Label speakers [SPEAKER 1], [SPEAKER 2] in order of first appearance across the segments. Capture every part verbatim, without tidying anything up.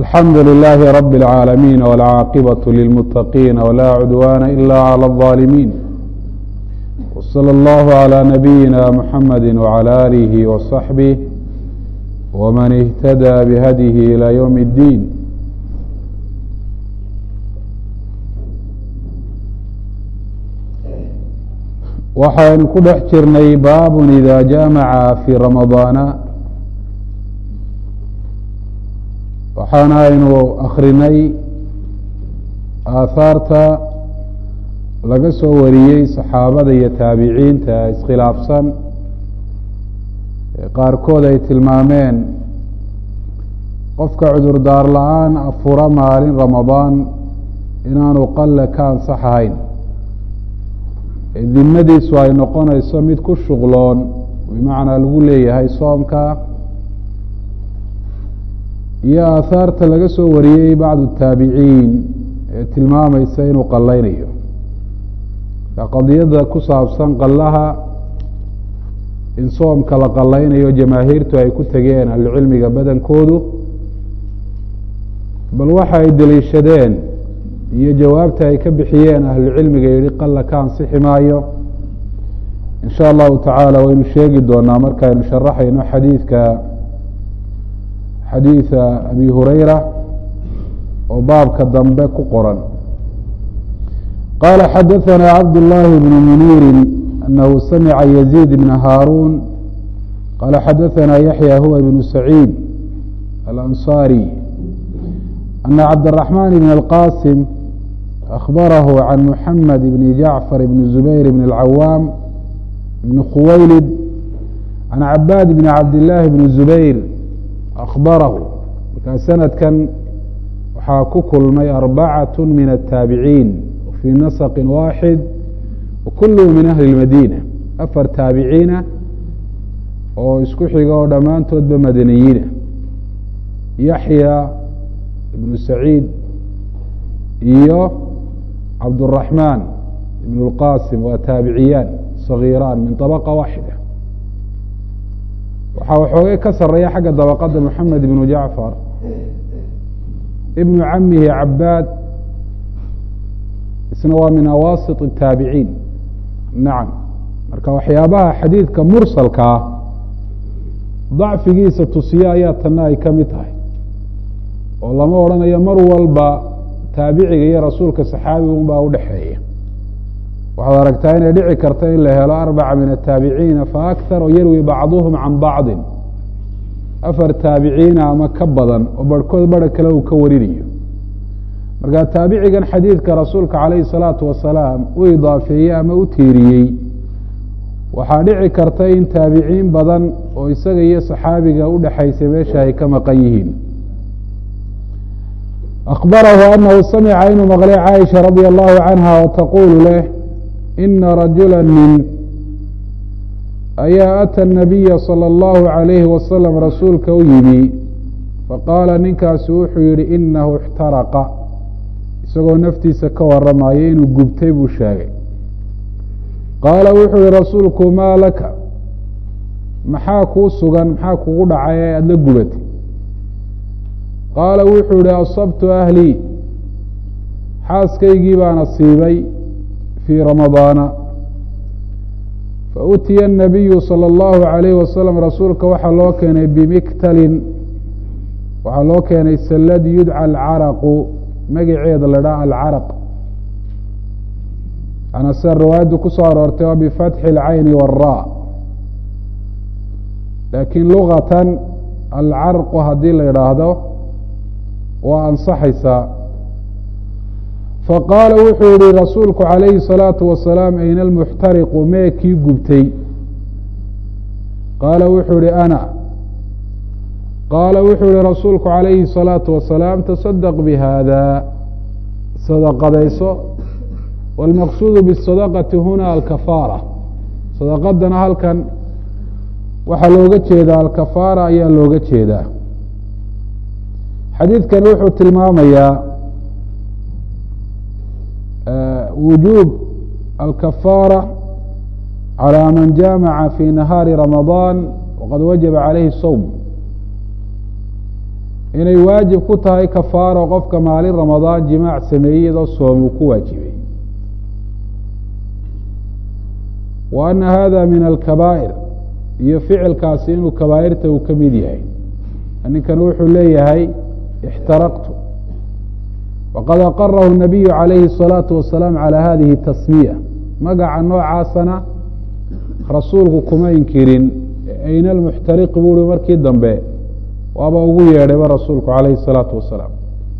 [SPEAKER 1] الحمد لله رب العالمين والعاقبة للمتقين ولا عدوان إلا على الظالمين، وصلى الله على نبينا محمد وعلى آله وصحبه ومن اهتدى بهديه إلى يوم الدين. waxaynu ku dhex jirnay baabun إida jaamaca fii ramadaana, waxaana aynu akrinay aahaarta laga soo wariyey saxaabada iyo taabiciinta iskhilaafsan qaarkood ay tilmaameen qofka cudurdaar la-aan afura maalin ramadaan inaanu qalle ka ansax ahayn, dimadiisu ay noqonayso mid ku shuqloon bimacnaa lagu leeyahay soomka, iyo aahaarta laga soo wariyey bacdu taabiciin ee tilmaamaysa inuu qallaynayo. qadiyada ku saabsan qallaha in soomka la qallaynayo jamaahiirtu ay ku tegeen ahlucilmiga badankoodu, bal waxa ay deliishadeen iyo jawaabta ay ka bixiyeen ahlucilmiga yihi qalla ka ansixi maayo. in sha allahu tacaala waynu sheegi doonaa markaynu sharaxayno xadiidka xadiida abi hurayra oo baabka dambe ku qoran. qala xadaثna cabd الlahi bn muniiri anahu samica yaزيid bn haarun qala xadaثna yaحya huwa bn saciid alanصarي ana cabdالرaحman bn اlqasim أخبره عن محمد بن جعفر بن زبير بن العوام بن خويلد عن عباد بن عبد الله بن زبير أخبره. markaa سندkan waxaa ku kulmay أربعة من التاaبعين في نسق واحد وكلهم من أهل المدينة، أفر تاaبعيiنa oo isku xiga oo dhammaantoodba madaniyiina. يحيى بن سعيد iyo cabdالرaحman ibn اlqasim waa taabiciyaan صagiiraan min طabqa waaxida. waxaa waxoogay ka sareeya xagga dabaqada moxamed ibnu jacfar ibnu camihi cabaad, isna waa min awasiط الtaabiciin. nacam, marka waxyaabaha xadiidka mursalka ah dacfigiisa tusiye ayaa tana ay ka mid tahay, oo lama odhanayo mar walba taabiciga iyo rasuulka saxaabiga un baa udhexeeya. waxaad aragtaa inay dhici karta in la helo arbaca min ataabiciina faakar oo yarwi bacduhum can bacdin, afar taabiciina ama ka badan oo barhkood bara kale uu ka warinayo. markaa taabicigan xadiidka rasuulka calayhi salaatu wasalaam u idaafeeyey ama u tiiriyey, waxaa dhici karta in taabiciin badan oo isaga iyo saxaabiga udhexaysay meesha ay ka maqan yihiin. أخبره أنه سمع inuu mqلay cائشha رضي الله عنها وتقول leh إنa رaجuلا nin ayaa أtى النبيa صلى الله عليه وسلم rasuulka u yimi, faqاala ninkaasi wuxuu yihi إنahu اxتarقa, isagoo naftiisa ka waramaya inuu gubtay buu sheegay. qaala wuxuu yihi rasuulku maa laka, maxaa kuu sugan, maxaa kugu dhacay ee aada la gubatay? qaala wuxuu yihi asabtu ahlii, xaaskaygii baan asiibay fii ramadaana. fautiya الnabiyu salى اllahu عalayh wasalam, rasuulka waxaa loo keenay bimiktalin, waxaa loo keenay sallad yudca alcaraqu, magaceeda la dhaha alcaraq. ana sida riwaayaddu ku soo aroortay waa bifatxi اlcayni wاra, laakiin lugatan alcarqu haddii la idhaahdo waa ansaxaysaa. faqaala wuxuu yihi rasuulku calayhi الsalaaةu wasalaam ayna almuxtariqu, mee kii gubtay? qaala wuxuu yihi ana. qaala wuxuu yihi rasuulku calayhi الsalaaةu wasalaam taصadq bihada, sadaqadayso. wاlmaqsuudu bالsadaqati huna alkafaara, sadaqadana halkan waxaa looga jeedaa alkafaara ayaa looga jeedaa. xadiidkani wuxuu tilmaamayaa wujuub alkafaara calى man jaamaca fi nahaari ramadaan waqad wajaba calayhi sowm, inay waajib ku tahay kafaaro qofka maalin ramadaan jimaac sameeyey iyadoo soom uu ku waajibay wa ana hada min alkabaa'ir iyo ficilkaasi inuu kabaa'irta uu ka mid yahay ninkan wuxuu leeyahay ixtaraqtu waqad aqarahu الnabiyu calayhi الsalaaةu wasalaam calى hadihi tasmiya magaca noocaasana rasuulku kuma inkirin ayna almuxtariqi buu uhi markii dambe waaba ugu yeedhayba rasuulku calayhi الsalaatu wasalaam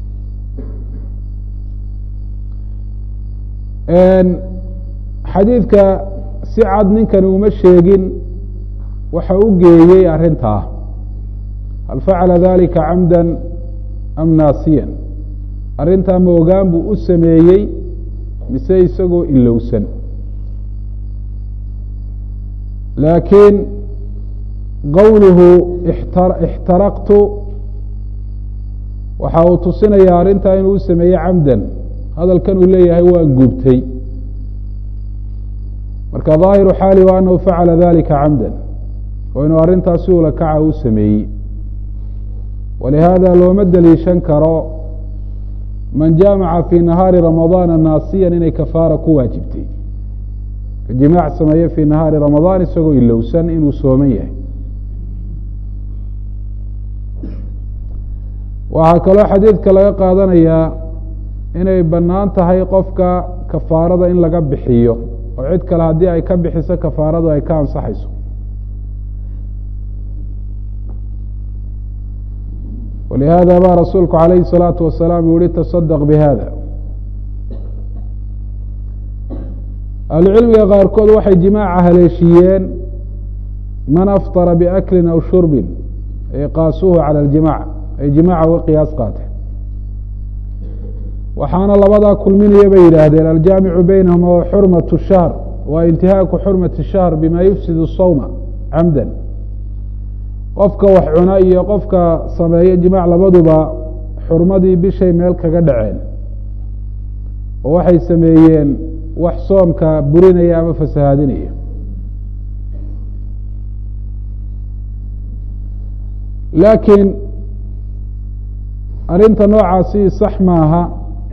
[SPEAKER 1] xadiidka si cad ninkani uma sheegin waxa u geeyey arrintaa hal facala dalika camda am naasiya arrintaa ma ogaan buu u sameeyey mise isagoo ilowsan laakiin qowluhu ixtaraqtu waxa uu tusinayaa arrintaa inuu u sameeyey camdan hadalkan uu leeyahay waan gubtay marka ظaahiru xaali wa anahu facala dalika camdan oo inuu arrintaas si ula kaca u sameeyey walihaada looma deliishan karo man jaamaca fii nahaari ramadaana naasiyan inay kafaara ku waajibtay jimaac sameeye fii nahaari ramadaan isagoo ilowsan inuu sooman yahay waxaa kaloo xadiidka laga qaadanayaa inay bannaan tahay qofka kafaarada in laga bixiyo oo cid kale haddii ay ka bixiso kafaaradu ay ka ansaxayso walihaada baa rasuulku calayhi الsalaatu wasalaam uu yihi taصadq bihada ahlucilmiga qaarkood waxay jimaaca haleeshiyeen man aftara biaklin aw shurbin ay qaasuuhu calى اljimac ay jimaaca uga qiyaas qaateen waxaana labadaa kulminaya bay yidhaahdeen aljaamicu beynahuma wa xurmaة الshahr wa intihaaku xurmati الshahr bima yufsid الsawma camda qofka wax cuna iyo qofka sameeya jimaac labaduba xurmadii bishay meel kaga dhaceen oo waxay sameeyeen wax soomka burinaya ama fasahaadinaya laakiin arrinta noocaasi sax maaha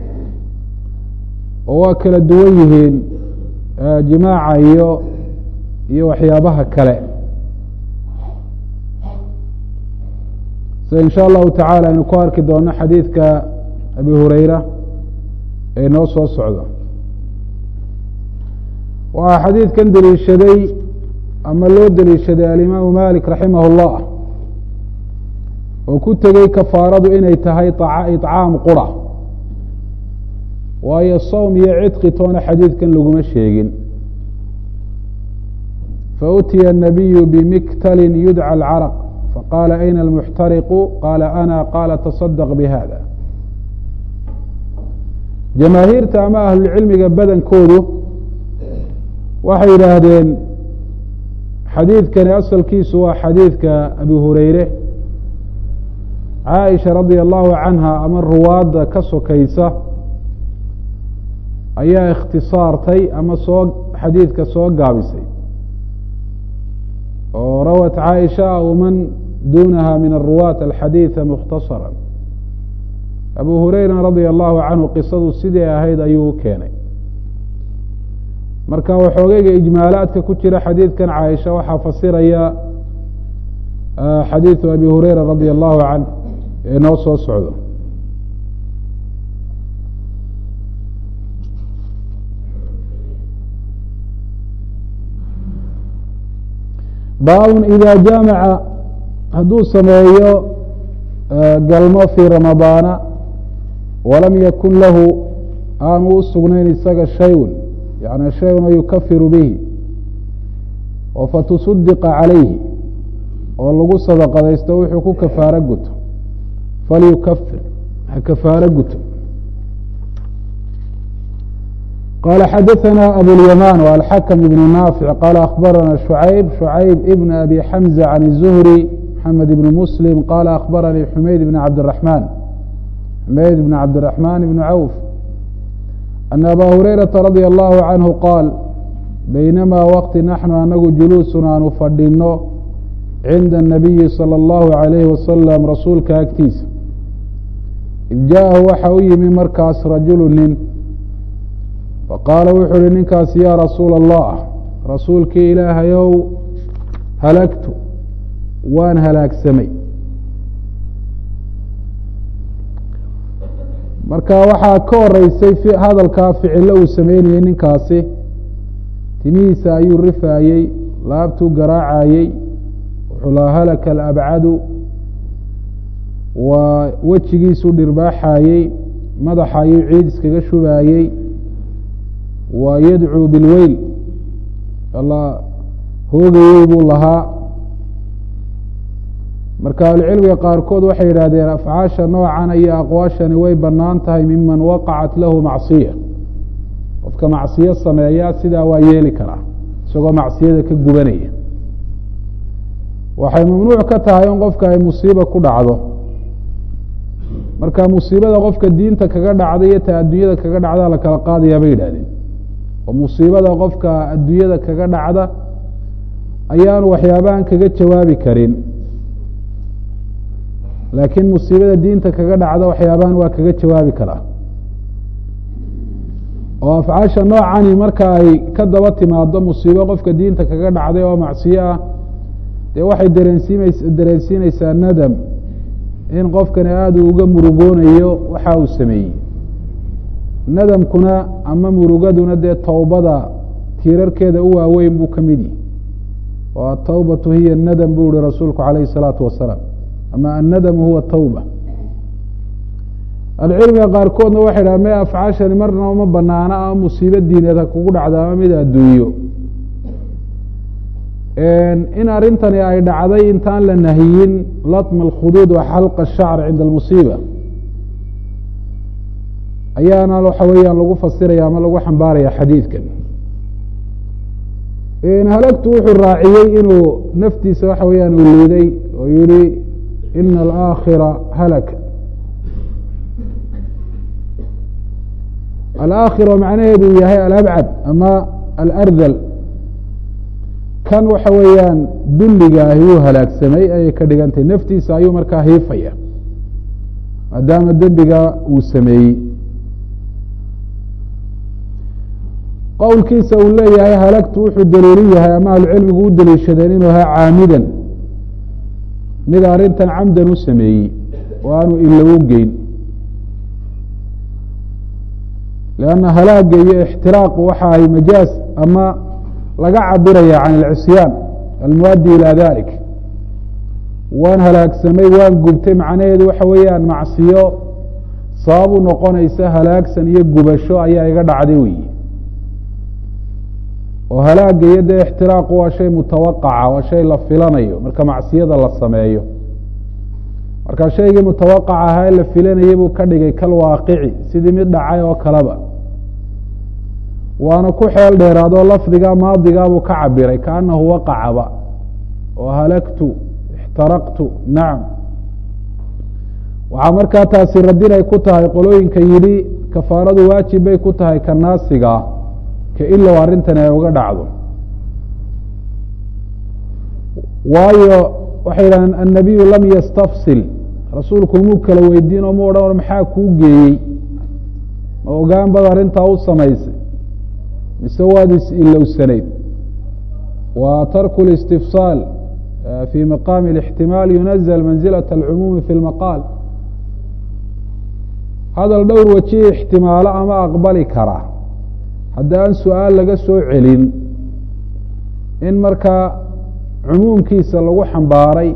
[SPEAKER 1] oo waa kala duwan yihiin jimaaca iyo iyo waxyaabaha kale sida in sha allahu tacaala aynu ku arki doono xadiidka abi hureyra ee noo soo socdo waxaa xadiidkan deliishaday ama loo deliishaday alimaamu malik raximah اllah oo ku tegey kafaaradu inay tahay iطcaam qura waayo sawm iyo cidqi toona xadiidkan laguma sheegin fautiya الnabiyu bimiktalin yudcى اlcarq faqaala ayna almuxtariqu qaala ana qaala taصadq bihada jamaahiirta ama ahlulcilmiga badankoodu waxay yidhaahdeen xadiidkani asalkiisu waa xadiidka abi hureyre caaisha radia allahu canha ama ruwaadda ka sokaysa ayaa ikhtisaartay ama soo xadiidka soo gaabisay oo rawat caaisha aw man duunaha min aruwaat alxadiida mukhtasara abu hureyra radia allahu canhu qisadu sidii ahayd ayuu u keenay marka waxoogeyga ijmaalaadka ku jira xadiidkan caaisha waxaa fasiraya xadiidu abi hureyra radia allahu canh ee noo soo socdo baabun ida jaamaca hadduu sameeyo galmo fii ramadaana walam yakun lahu aanu u sugnayn isaga shayun yani shayun yukafiru bihi oo fatusudiqa calayhi oo lagu sadaqadaysto wuxuu ku kafaaro guto falyukafir ha kafaaro guto qala xadaثna abulyaman w alxakm ibn naafic qala akhbarana shucayb shucayb ibn abi xamza can الzuhri mxamed ibn muslim qala akhbaranii xumayd ibn cabdiraحman xumayd ibn cabdiraحman ibn cawf ana aba hureyraةa radia allahu canhu qaal baynamaa waqti naxnu anagu juluusun aanu fadhino cinda الnabiyi salى اllahu عalayhi wasalam rasuulka agtiisa id jaaءahu waxa u yimi markaas rajulu nin faqaala wuxuu uhi ninkaasi yaa rasuula allah rasuulkii ilaahayow halagtu waan halaagsamay marka waxaa ka horeysay hadalkaa ficilo uu sameynayey ninkaasi timihiisa ayuu rifaayey laabtuu garaacayey wuxuu lahaa halaka alabcadu waa wejigiisuu dhirbaaxayey madaxa ayuu ciid iskaga shubaayey waa yadcuu bilweyl alla hoogayey buu lahaa marka ahlucilmiga qaarkood waxay yidhaahdeen afcaasha noocan iyo aqwaashani way banaan tahay miman waqacat lahu macصiya qofka macصiyo sameeya sidaa waa yeeli karaa isagoo macsiyada ka gubanaya waxay mamnuuc ka tahay in qofka ay musiiba ku dhacdo marka musiibada qofka diinta kaga dhacda iyo ta adduunyada kaga dhacda la kala qaadaya bay yidhahdeen oo musiibada qofka adduunyada kaga dhacda ayaanu waxyaabahan kaga jawaabi karin laakiin musiibada diinta kaga dhacda waxyaabahan waa kaga jawaabi karaa oo afcaasha noocani marka ay ka daba timaado musiibo qofka diinta kaga dhacday oo macsiyo ah dee waxay dareensiimaysa dareensiinaysaa nadam in qofkani aada uu uga murugoonayo waxa uu sameeyey nadamkuna ama murugaduna dee towbada tiirarkeeda u waaweyn buu ka mid yihi oo atawbatu hiya nadam buu ihi rasuulku calayhi الsalaatu wasalaam ama annadamu huwa tawba ahlucilmiga qaarkoodna waxay dhaha me afcaashani marna uma banaana ama musiibo diineed ha kugu dhacda ama mid adduunyo in arrintani ay dhacday intaan la nahiyin latma alkhuduud wa xalqa ashacr cinda almusiiba ayaana waxa weeyaan lagu fasiraya ama lagu xambaaraya xadiidkan halagtu wuxuu raaciyey inuu naftiisa waxa weeyaan uu liiday oo yihi ina alaakhira halaka alaakhira macnaheedu yahay alabcad ama alardal kan waxa weeyaan dulliga ahi wuu halaagsamay ayay ka dhigantay naftiisa ayuu markaa hiifaya maadaama dembiga uu sameeyey qowlkiisa uu leeyahay halagtu wuxuu daliilu yahay ama ahlucilmigu u daliishadeen inuu ahaa caamidan mid arrintan camdan u sameeyey oo aanu ilow geyn lanna halaaga iyo ixtiraaqu waxa ay majaaz ama laga cabiraya can alcisyaan almuaddi ilaa dalik waan halaagsamay waan gubtay macnaheedu waxa weeyaan macsiyo sabab u noqonaysa halaagsan iyo gubasho ayaa iga dhacday weyi oo halaaga iyo dee ixtiraaqu waa shay mutawaqaca waa shay la filanayo marka macsiyada la sameeyo marka shaygii mutawaqaca ahaa la filanayay buu ka dhigay kal waaqici sidii mid dhacay oo kaleba waana ku xeel dheeraadoo lafdiga maadigaa buu ka cabiray kaanahu waqacaba oo halagtu ixtaraqtu nacam waxaa markaa taasi radin ay ku tahay qolooyinka yidhi kafaaradu waajib bay ku tahay ka naasigaa ka ilow arrintan ay uga dhacdo waayo waxay yidhahdeen annabiyu lam yastafsil rasuulku muu kala weydiin oo mu odhan maxaa kuu geeyey ma ogaan bad arrintaa u samaysay mise waad is ilowsanayd wa tarku اlistifsaal fi maqaami اlاxtimaal yunazl manzilaة اlcumuumi fi اlmaqaal hadal dhowr waji ixtimaalo ama aqbali kara hadda aan su-aal laga soo celin in markaa cumuumkiisa lagu xambaaray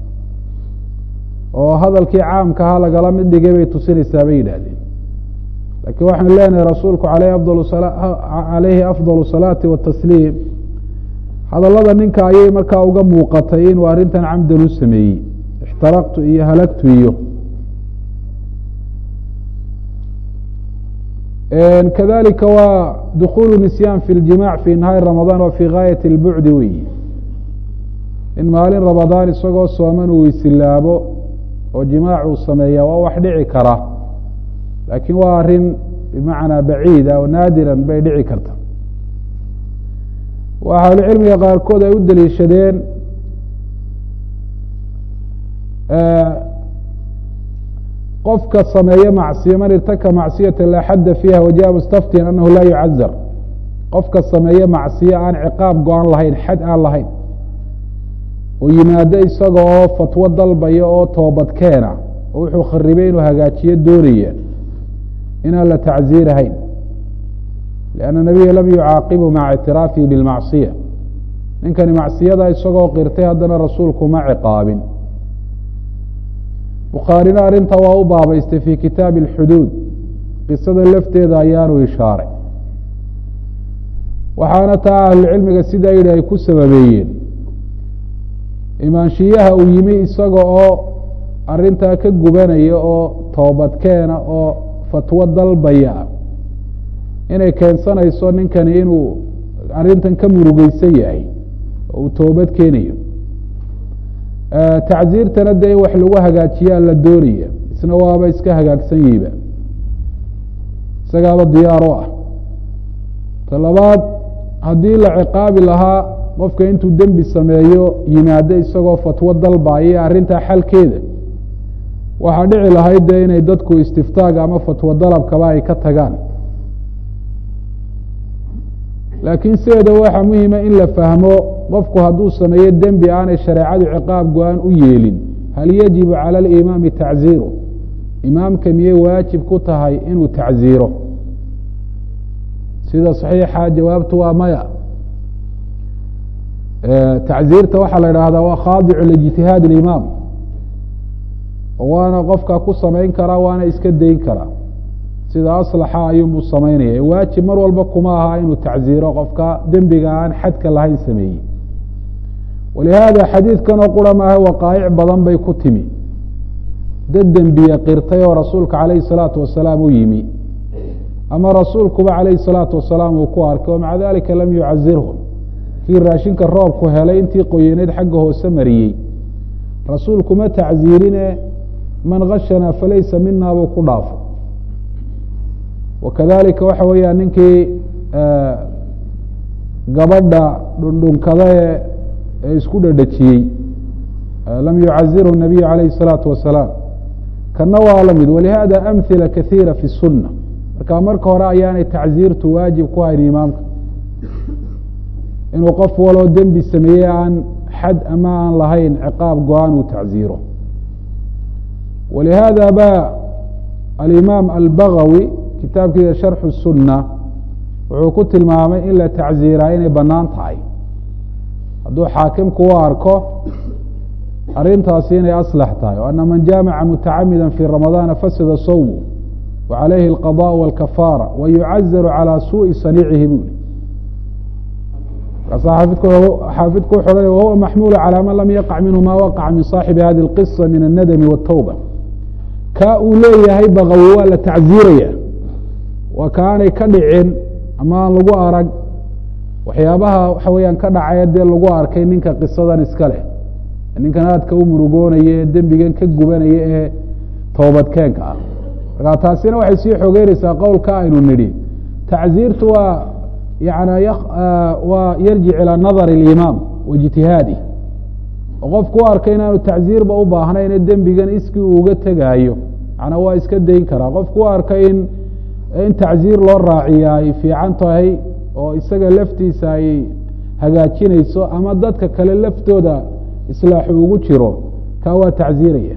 [SPEAKER 1] oo hadalkii caamkahaa lagala mid dhigay bay tusinaysaa bay yidhaahdeen lakiin waxaanu leenahay rasuulku aleyh afضal calayhi afضal الsalaati watasliim hadallada ninka ayay markaa uga muuqatay inuu arrintan camdan u sameeyey ixtaraqtu iyo halagtu iyo kadalika waa dukulu nisyaan fi اljimac fi nahaari ramadaan wa fi gaayati اlbucdi weyi in maalin ramadaan isagoo sooman uu isilaabo oo jimaac uu sameeya waa wax dhici kara laakiin waa arrin bimacnaa baciida oo naadiran bay dhici karta waxa ahlucilmiga qaarkood ay u daliishadeen qofka sameeye macصiye man irtaka macصiyaةa laa xadda fiiha wajaءa mustaftiyan anahu laa yucazar qofka sameeye macصiye aan ciqaab go-an lahayn xad aan lahayn oo yimaado isaga oo fatwo dalbaya oo toobad keena oo wuxuu kharibay inuu hagaajiyo doonaya inaan la tacziirahayn لأnna الnabiya lam yucaaqibu maca اctiraafihi biاlmacصiya ninkani macsiyada isagoo qirtay haddana rasuulku ma ciqaabin bukhaarina arrinta waa u baabaystay fii kitaabi اlxuduud qisada lafteeda ayaanu ishaaray waxaana taa ahlucilmiga sidaa yidhi ay ku sababeeyeen imaanshiyaha uu yimi isaga oo arrintaa ka gubanaya oo toobadkeena oo fatwo dalbaya inay keensanayso ninkani inuu arrintan ka murugeysan yahay oo uu toobad keenayo tacziirtana dee in wax lagu hagaajiyaa la doonaya isna waaba iska hagaagsan yihiba isagaaba diyaar o ah ta labaad haddii la ciqaabi lahaa qofka intuu dembi sameeyo yimaado isagoo fatwo dalbaya arrintaa xalkeeda waxaa dhici lahayd dee inay dadku istiftaaga ama fatwo dalabkaba ay ka tagaan laakiin sideeda waxaa muhima in la fahmo qofku hadduu sameeyo dembi aanay shareecadu ciqaab go-aan u yeelin hal yajibu cala alimaami tacziiru imaamka miyey waajib ku tahay inuu tacziiro sida saxiixa jawaabtu waa maya tacziirta waxaa la idhaahdaa waa khaadicu lijtihaad اlimaam waana qofka ku samayn karaa waana iska dayn karaa sida aslaxa ayuunbuu samaynaya waajib mar walba kuma aha inuu tacziiro qofka dembiga aan xadka lahayn sameeyey walihaada xadiidkan oo qura maaha waqaa'ic badan bay ku timi dad dembiye qirtay oo rasuulka calayhi الsalaatu wasalaam u yimi ama rasuulkuba calayhi الsalaatu wasalaam uu ku arkay wamaca dalika lam yucazirhum kii raashinka roobku helay intii qoyaneyd xagga hoose mariyey rasuulku ma tacziirine man gashanaa falaysa mina buu ku dhaafay wakadalika waxa weeyaan ninkii gabadha dhundhunkada ee isku dhadhajiyey lam yucazirhu الnabiyu calayhi الsalaatu wasalaam kana waa la mid walihada amhila kahiira fi الsuna marka marka hore ayaanay tacziirtu waajib ku hayn imaamka inuu qof waloo dembi sameeyey aan xad ama aan lahayn ciqaab go-aan uu tacziiro walihada ba alimaam albagawi kitaabkiisa sharxu الsuna wuxuu ku tilmaamay in la tacziiraa inay banaan tahay hadduu xaakimku u arko arrintaasi inay aslax tahay o ana man jaamaca mutacamida fi ramadaana fasada sawmu wa calayhi اlqaضاء wاlkafaara wa yucazaru calى suuءi saniicihi buli xaafidku wuxu ohanay wahuwa maxmuul calى man lam yaqac minhu ma waqaca min صaaxibi hadi اlqisa min الnadmi wالtawba ka uu leeyahay bagawi waa la tacziiraya waa kaanay ka dhicin ama aan lagu arag waxyaabaha waxa weeyaan ka dhacaya dee lagu arkay ninka qisadan iska leh ninkan aadka u murugoonaya ee dembigan ka gubanaya ee toobadkeenka ah markaa taasina waxay sii xogeynaysaa qowlka aynu nidhi tacziirtu waa yani waa yarjic ilى nadar اlimaam waijtihaadih oo qofku u arkay inaanu tacziirba u baahnayn ee dembigan iskii uu uga tegaayo macnaa waa iska dayn karaa qofku u arkay in in tacziir loo raaciya ay fiican tahay oo isaga laftiisa ay hagaajinayso ama dadka kale laftooda islaaxu ugu jiro kaa waa tacziiraya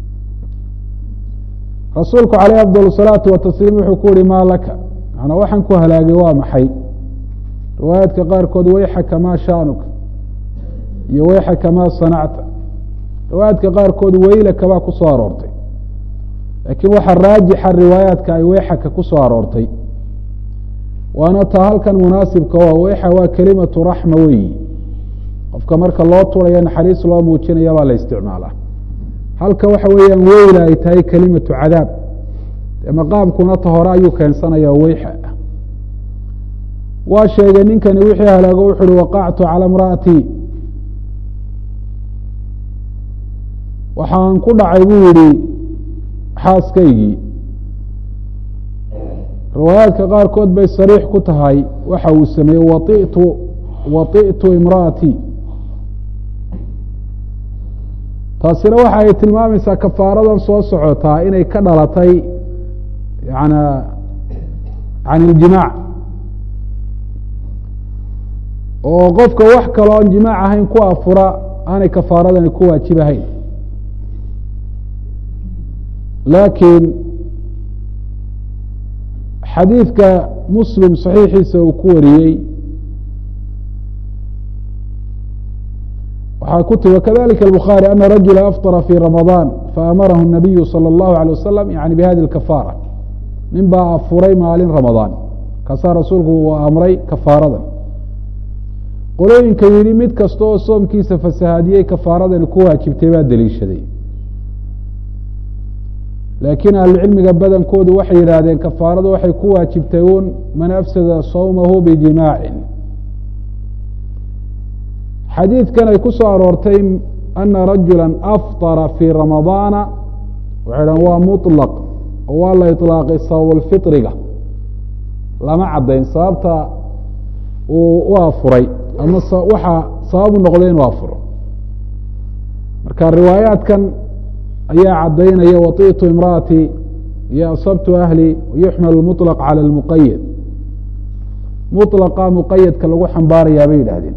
[SPEAKER 1] rasuulku calayh afضل الصalaaةu watasliim wuxuu ku yihi maa laka manaa waxaan ku halaagay waa maxay riwaayaadka qaarkood wayxaka maa shaanuka iyo wayxaka maa sanacta riwaayaadka qaarkood weylaka baa ku soo aroortay laakiin waxaa raajixa riwaayaadka ay wayxaka ku soo aroortay waana taa halkan munaasibka o wayxa waa kelimatu raxma weyi qofka marka loo turayo naxariis loo muujinaya baa la isticmaalaa halka waxa weeyaan weyla ay tahay kelimatu cadaab dee maqaamkuna ta hore ayuu keensanaya wayxa waa sheegay ninkani wixii halaago wuxu uhi waqactu calى imra'atii waxaan ku dhacay buu yihi xaaskaygii riwaayaadka qaarkood bay sariix ku tahay waxa uu sameeyey waitu waitu imra'atii taasina waxa ay tilmaamaysaa kafaaradan soo socotaa inay ka dhalatay yana can iljimaac oo qofka wax kaloo aan jimaac ahayn ku afura aanay kafaaradani ku waajibahayn laakiin xadiidka muslim saxiixiisa uu ku wariyey waxaa ku tiri wakadalika الbخarي ana rajula afطra fي ramaضan faamarahu الnabiyu salى الlahu عalيه wasalam yani bihadi اkafaara nin baa afuray maalin ramadaan kaasaa rasuulku uu amray kafaaradan qolooyinka yidhi mid kasta oo soomkiisa fasahaadiyey kafaaradani ku waajibtay baa deliishaday laakiin ahlucilmiga badankoodu waxay yidhaahdeen kafaaradu waxay ku waajibtay un man afsada sawmahu bijimaacin xadiidkan ay ku soo aroortay ana rajula afطara fii ramadaana waxay dhahan waa muطlaq oo waa la iطlaaqay sababulfiطriga lama caddayn sababta uu u afuray ama waxaa sababu noqday inuu afuro marka riwaayaatkan ayaa caddaynaya waطitu imra'ati iyo asabtu ahli yuxmal muطlaq calى اlmuqayad muطlaqa muqayadka lagu xambaarayaa bay yidhaahdeen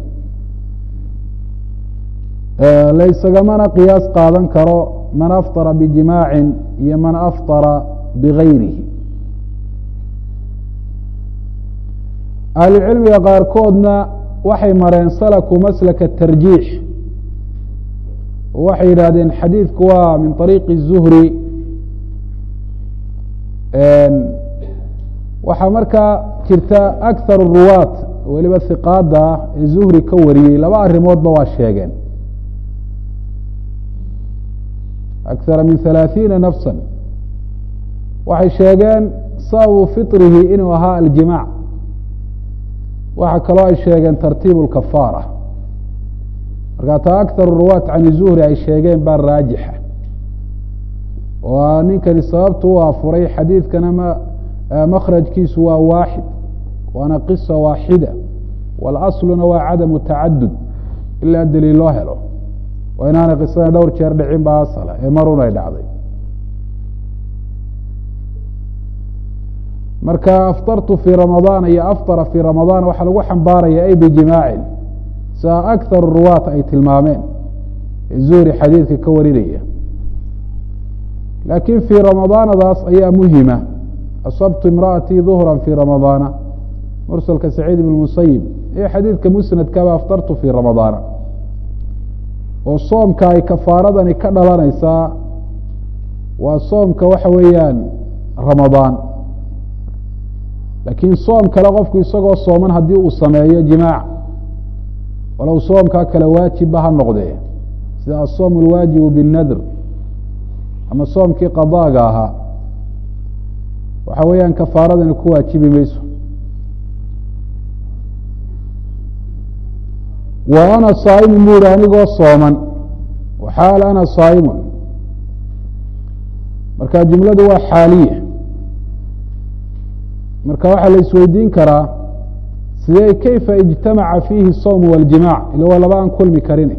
[SPEAKER 1] laysagamana qiyaas qaadan karo man afطara bijimaacin iyo man afطara bigayrihi ahlucilmiga qaarkoodna waxay mareen salaku maslaka tarjiix waxay yidhahdeen xadiidku waa min طariiqi الzuhri waxaa markaa jirta akthar الruwaat weliba hiqaada ee zuhri ka wariyey laba arrimoodba waa sheegeen akara min halaaثiina nafsa waxay sheegeen sababu fiطrihi inuu ahaa aljimaac waxaa kaloo ay sheegeen tartiib اkafaara markaa taa akar ruwaat can zuhri ay sheegeen baa raajixa oo ninkani sababtu u afuray xadiidkana m makrajkiisu waa waaxid waana qisa waaxida wاlasluna waa cadamu tacadud ilaa daliil loo helo waa inaanay qisada dhowr jeer dhicin ba asala ee marun ay dhacday marka afطartu fii ramadaan iyo afطara fii ramadaan waxaa lagu xambaaraya ay bijimaacin sia akar ruwaat ay tilmaameen ee zuhri xadiidka ka warinaya laakiin fii ramadaanadaas ayaa muhima asabtu imra'atii ظuhra fii ramadaana mursalka saciid ibn musayib iyo xadiidka musnadkaba afطartu fii ramadaana oo soomka ay kafaaradani ka dhalanaysaa waa soomka waxa weeyaan ramadaan laakiin soom kale qofku isagoo sooman haddii uu sameeyo jimaac walow soomkaa kale waajibba ha noqdee sida asoom اlwaajibu biالnadr ama soomkii qadaaga ahaa waxa weeyaan kafaaradani ku waajibi mayso wa ana saa'imu buuri anigoo sooman waxaal ana saa'imun marka jumladu waa xaaliya marka waxaa la isweydiin karaa sidee kayfa ijtamaca fiihi الsawm wاljimaac ila waa laba aan kulmi karin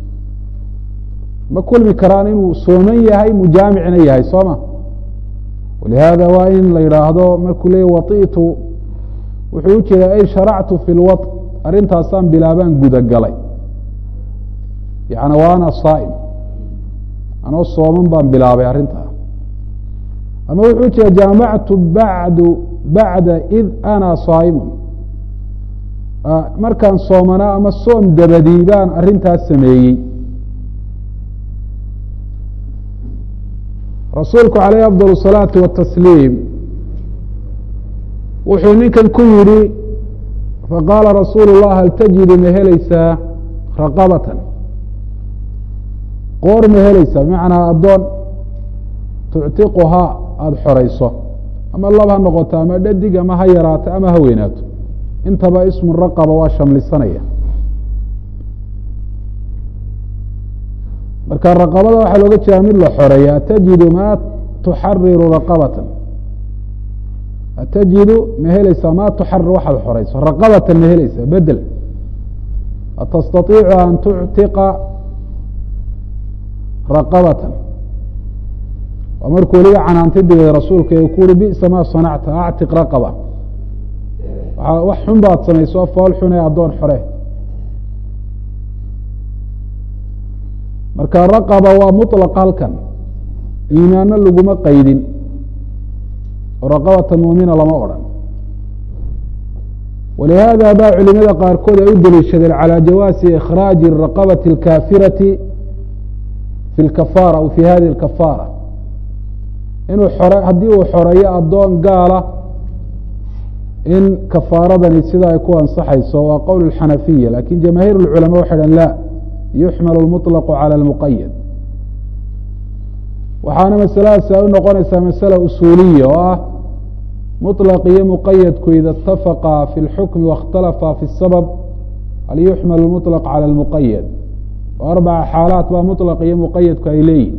[SPEAKER 1] ma kulmi karaan inuu sooman yahay mujaamicna yahay soo ma walihaada waa in la yidhaahdo markuu leeyay waطitu wuxuu u jeeda ay sharactu fi اlwaط arrintaasaan bilaabaan gudagalay yani waana saa'im anoo sooman baan bilaabay arrintaa ama wuxuu jeeda jaamactu bacdu bacda id ana saa'imun markaan soomanaa ama soom dabadii baan arrintaas sameeyey rasuulku calayhi afضal الصalaaةi waالtasliim wuxuu ninkan ku yidhi faqaala rasuulu الlah hal tajidu ma helaysaa raqabatan qoor ma helaysaa bimacnaa addoon tuctiquhaa aada xorayso ama lab ha noqoto ama dhadig ama ha yaraato ama ha weynaato intaba ismu raqaba waa shamlisanaya marka raqabada waxaa looga jeedaa mid la xoreeya atajidu ma tuxariru raqabatan atajidu ma helaysaa ma tuxarir waxaad xorayso raqabatan ma helaysaa bedel atastaiicu an tuctiqa raqabatan waa markuu liga canaantay digay rasuulka ee ku uri bi'sa maa sanacta actiq raqaba wax xun baad samayso fool xun ee addoon xore marka raqaba waa muطlaq halkan iimaano laguma qaydin oo raqabata muumina lama odhan walihaada baa culimada qaarkood ay u deliishadeen calى jawaasi ikhraaji raqabati اlkaafirati fi اlkafaara aw fi hadihi اlkafaara inuu xore haddii uu xoreeyo addoon gaala in kafaaradani sida ay ku ansaxayso waa qowl اxanafiya lakin jamaahiir اlculama waxay dhahn la yuxmal اlmuطlaqu calى اlmuqayad waxaana masaladaasi ay u noqonaysaa masala usuuliya oo ah muطlaq iyo muqayadku ida اtafaqa fi اlxukmi waاkhtalafa fi الsabab hal yuxmal اlmuطlaq calى اlmuqayad oo arbaca xaalaat baa muطlaq iyo muqayadku ay leeyihin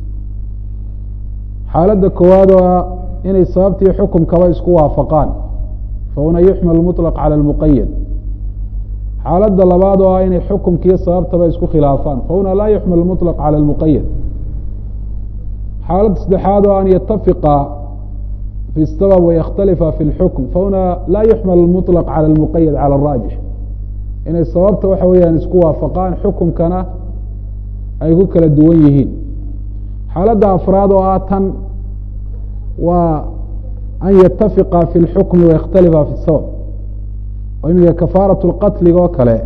[SPEAKER 1] xaaladda koowaad oo ah inay sababtii xukumkaba isku waafaqaan fahuna yuxmal muطlaq calى اlmuqayad xaaladda labaad oo ah inay xukumkiiyo sababtaba isku khilaafaan fahuna laa yuxmal muطlaq calى اlmuqayad xaaladda saddexaad oo an yatafiqa fi الsabab wayakhtalifa fi اlxukm fahuna laa yuxmal muطlaq calى اlmuqayad calى الraajix inay sababta waxa weeyaan isku waafaqaan xukumkana ay ku kala duwan yihiin xaaladda afraad oo ah tan waa an yatafiqa fi اlxukmi wayakhtalifa fi الsabab oo imika kafaaraة اlqatliga oo kale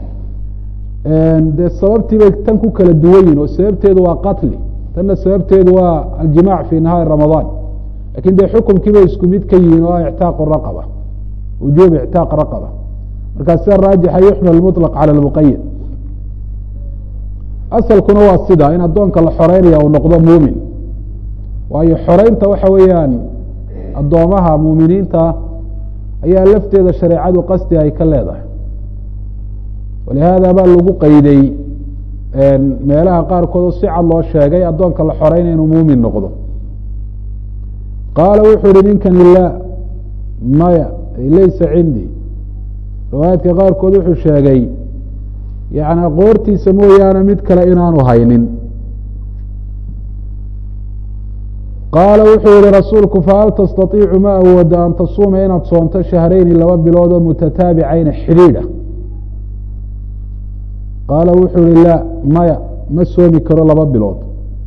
[SPEAKER 1] dee sababtii bay tan ku kala duwan yihin oo sababteedu waa qatli tanna sababteedu waa aljimac fi nahaari ramadaan lakin dee xukumkii bay isku mid ka yihiin oo ah ictaaq raqaba wujuub ictaaq raqaba markaa sida raajixa yuxmal muطlaq calى اlmuqayad asalkuna waa sida in addoonka la xoreynaya uu noqdo muumin waayo xoreynta waxa weeyaan addoomaha muuminiinta ayaa lafteeda shareecadu qasdi ay ka leedahay walihaada baa lagu qayday meelaha qaarkood oo si cad loo sheegay addoonka la xoreynaya inuu muumin noqdo qaala wuxuu uhi ninkani laa maya laysa cindii riwaayaadka qaarkood wuxuu sheegay yani qoortiisa mooyaane mid kale inaanu haynin qaala wuxuu yihi rasuulku fahal tastaiicu ma awooda an tasuuma inaad soonto shahrayni laba bilood oo mutataabicayna xidhiidha qaala wuxuu yihi laa maya ma soomi karo laba bilood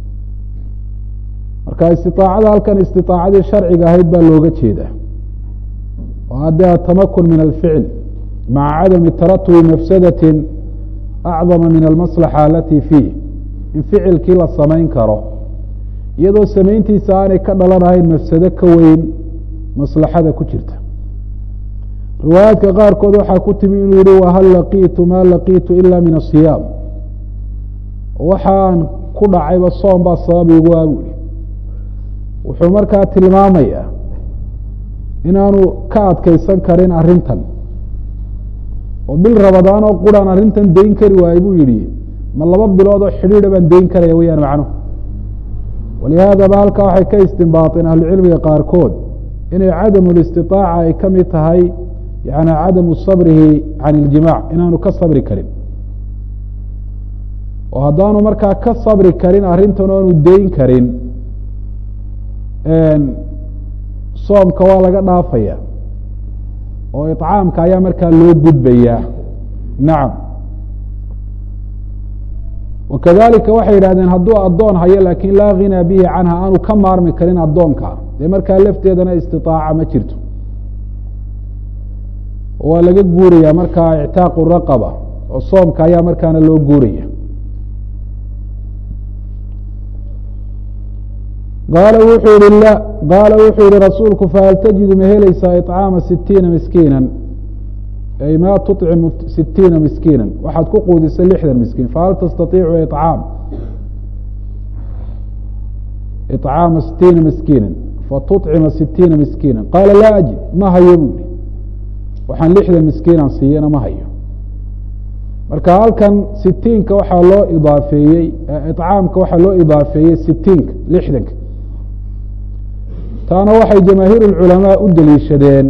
[SPEAKER 1] marka istiaacada halkan istiaacadii sharciga ahayd baa looga jeedaa oo haddii atamakun min alficl maca cadami taratubi mafsadati acdama min almaslaxa alati fiih in ficilkii la samayn karo iyadoo samayntiisa aanay ka dhalanahayn mafsado ka weyn maslaxada ku jirta riwaayaadka qaarkood waxaa ku timi inuu yihi wahal laqiitu maa laqiitu ila min asiyaam waxaan ku dhacayba soom baa sabab igu ah buuhi wuxuu markaa tilmaamayaa inaanu ka adkaysan karin arrintan oo bil rabadaan oo quraan arrintan dayn kari waaye buu yihi ma laba bilood oo xidhiidha baan dayn karaya weyaan macnuhu walihaadaba halkaa waxay ka istinbaaطeen ahlucilmiga qaarkood inay cadamu listiطaaca ay ka mid tahay yani cadamu sabrihi can iljimac inaanu ka sabri karin oo haddaanu markaa ka sabri karin arrintan o aanu dayn karin soomka waa laga dhaafaya oo iطcaamka ayaa markaa loo gudbayaa nacam wakadalika waxay yidhahdeen hadduu addoon hayo lakin laa ghinaa bihi canha aanu ka maarmi karin addoonka dee markaa lafteedana istiطaaca ma jirto waa laga guuraya markaa ictaaqu raqaba oo soomka ayaa markaana loo guuraya qaala wuxuu yihi la qaala wuxuu yihi rasuulku fahal tajidu ma helaysaa iطcaama sitiina miskiina ay ma tuطcimu sitiina miskiina waxaad ku quudisa lixdan miskiin fahal tastaiicu icaam iطcaama sitiina miskiina fatuطcima sitiina miskiina qaala laa ajid ma hayo buui waxaan lixdan miskiinan siiyana ma hayo marka halkan sitiinka waxaa loo idaafeeyey iطcaamka waxaa loo idaafeeyey sitiinka lixdanka taana waxay jamaahiir اculamaa u deliishadeen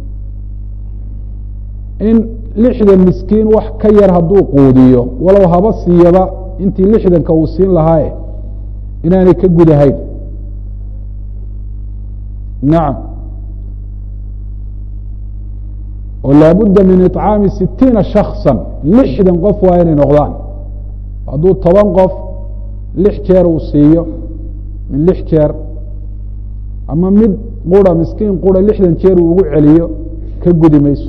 [SPEAKER 1] in lixdan miskiin wax ka yar hadduu quudiyo walow haba siiyaba intii lixdanka uu siin lahaaye inaanay ka gudahayn nacam oo laabudda min iطcaami sitiina shakصa lixdan qof waa inay noqdaan hadduu toban qof lix jeer uu siiyo min lix jeer ama mid qura miskiin qura lixdan jeer uu ugu celiyo ka gudi mayso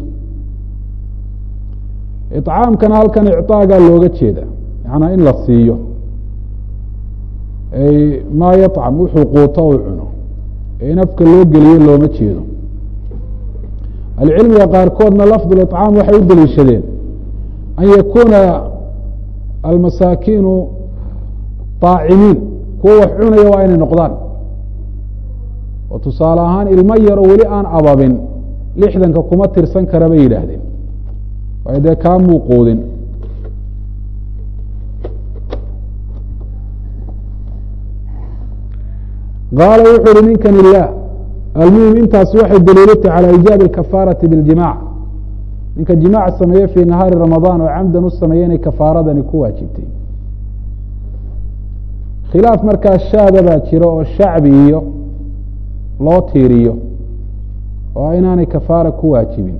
[SPEAKER 1] iطcaamkana halkan icطaagaa looga jeeda yanaa in la siiyo maa yaطcam wuxuu quuto u cuno ee in afka loo geliyo looma jeedo alcilmiga qaarkoodna lafd اطcaam waxay u deliishadeen an yakuuna almasaakiinu طaacimiin kuwa wax cunaya waa inay noqdaan oo tusaale ahaan ilmo yaro weli aan ababin lixdanka kuma tirsan kara bay yidhaahdeen waayo dee kaa muu quudin qaala wuxu uhi ninkan ilah almuhim intaasi waxay daliilata calى ijaabi اkafaaraةi biاljimac ninka jimaac sameeye fii nahaari ramadaan oo camdan u sameeye inay kafaaradani ku waajibtay khilaaf markaa shaada baa jiro oo shacbi iyo loo tiiriyo oo inaanay kafaara ku waajibin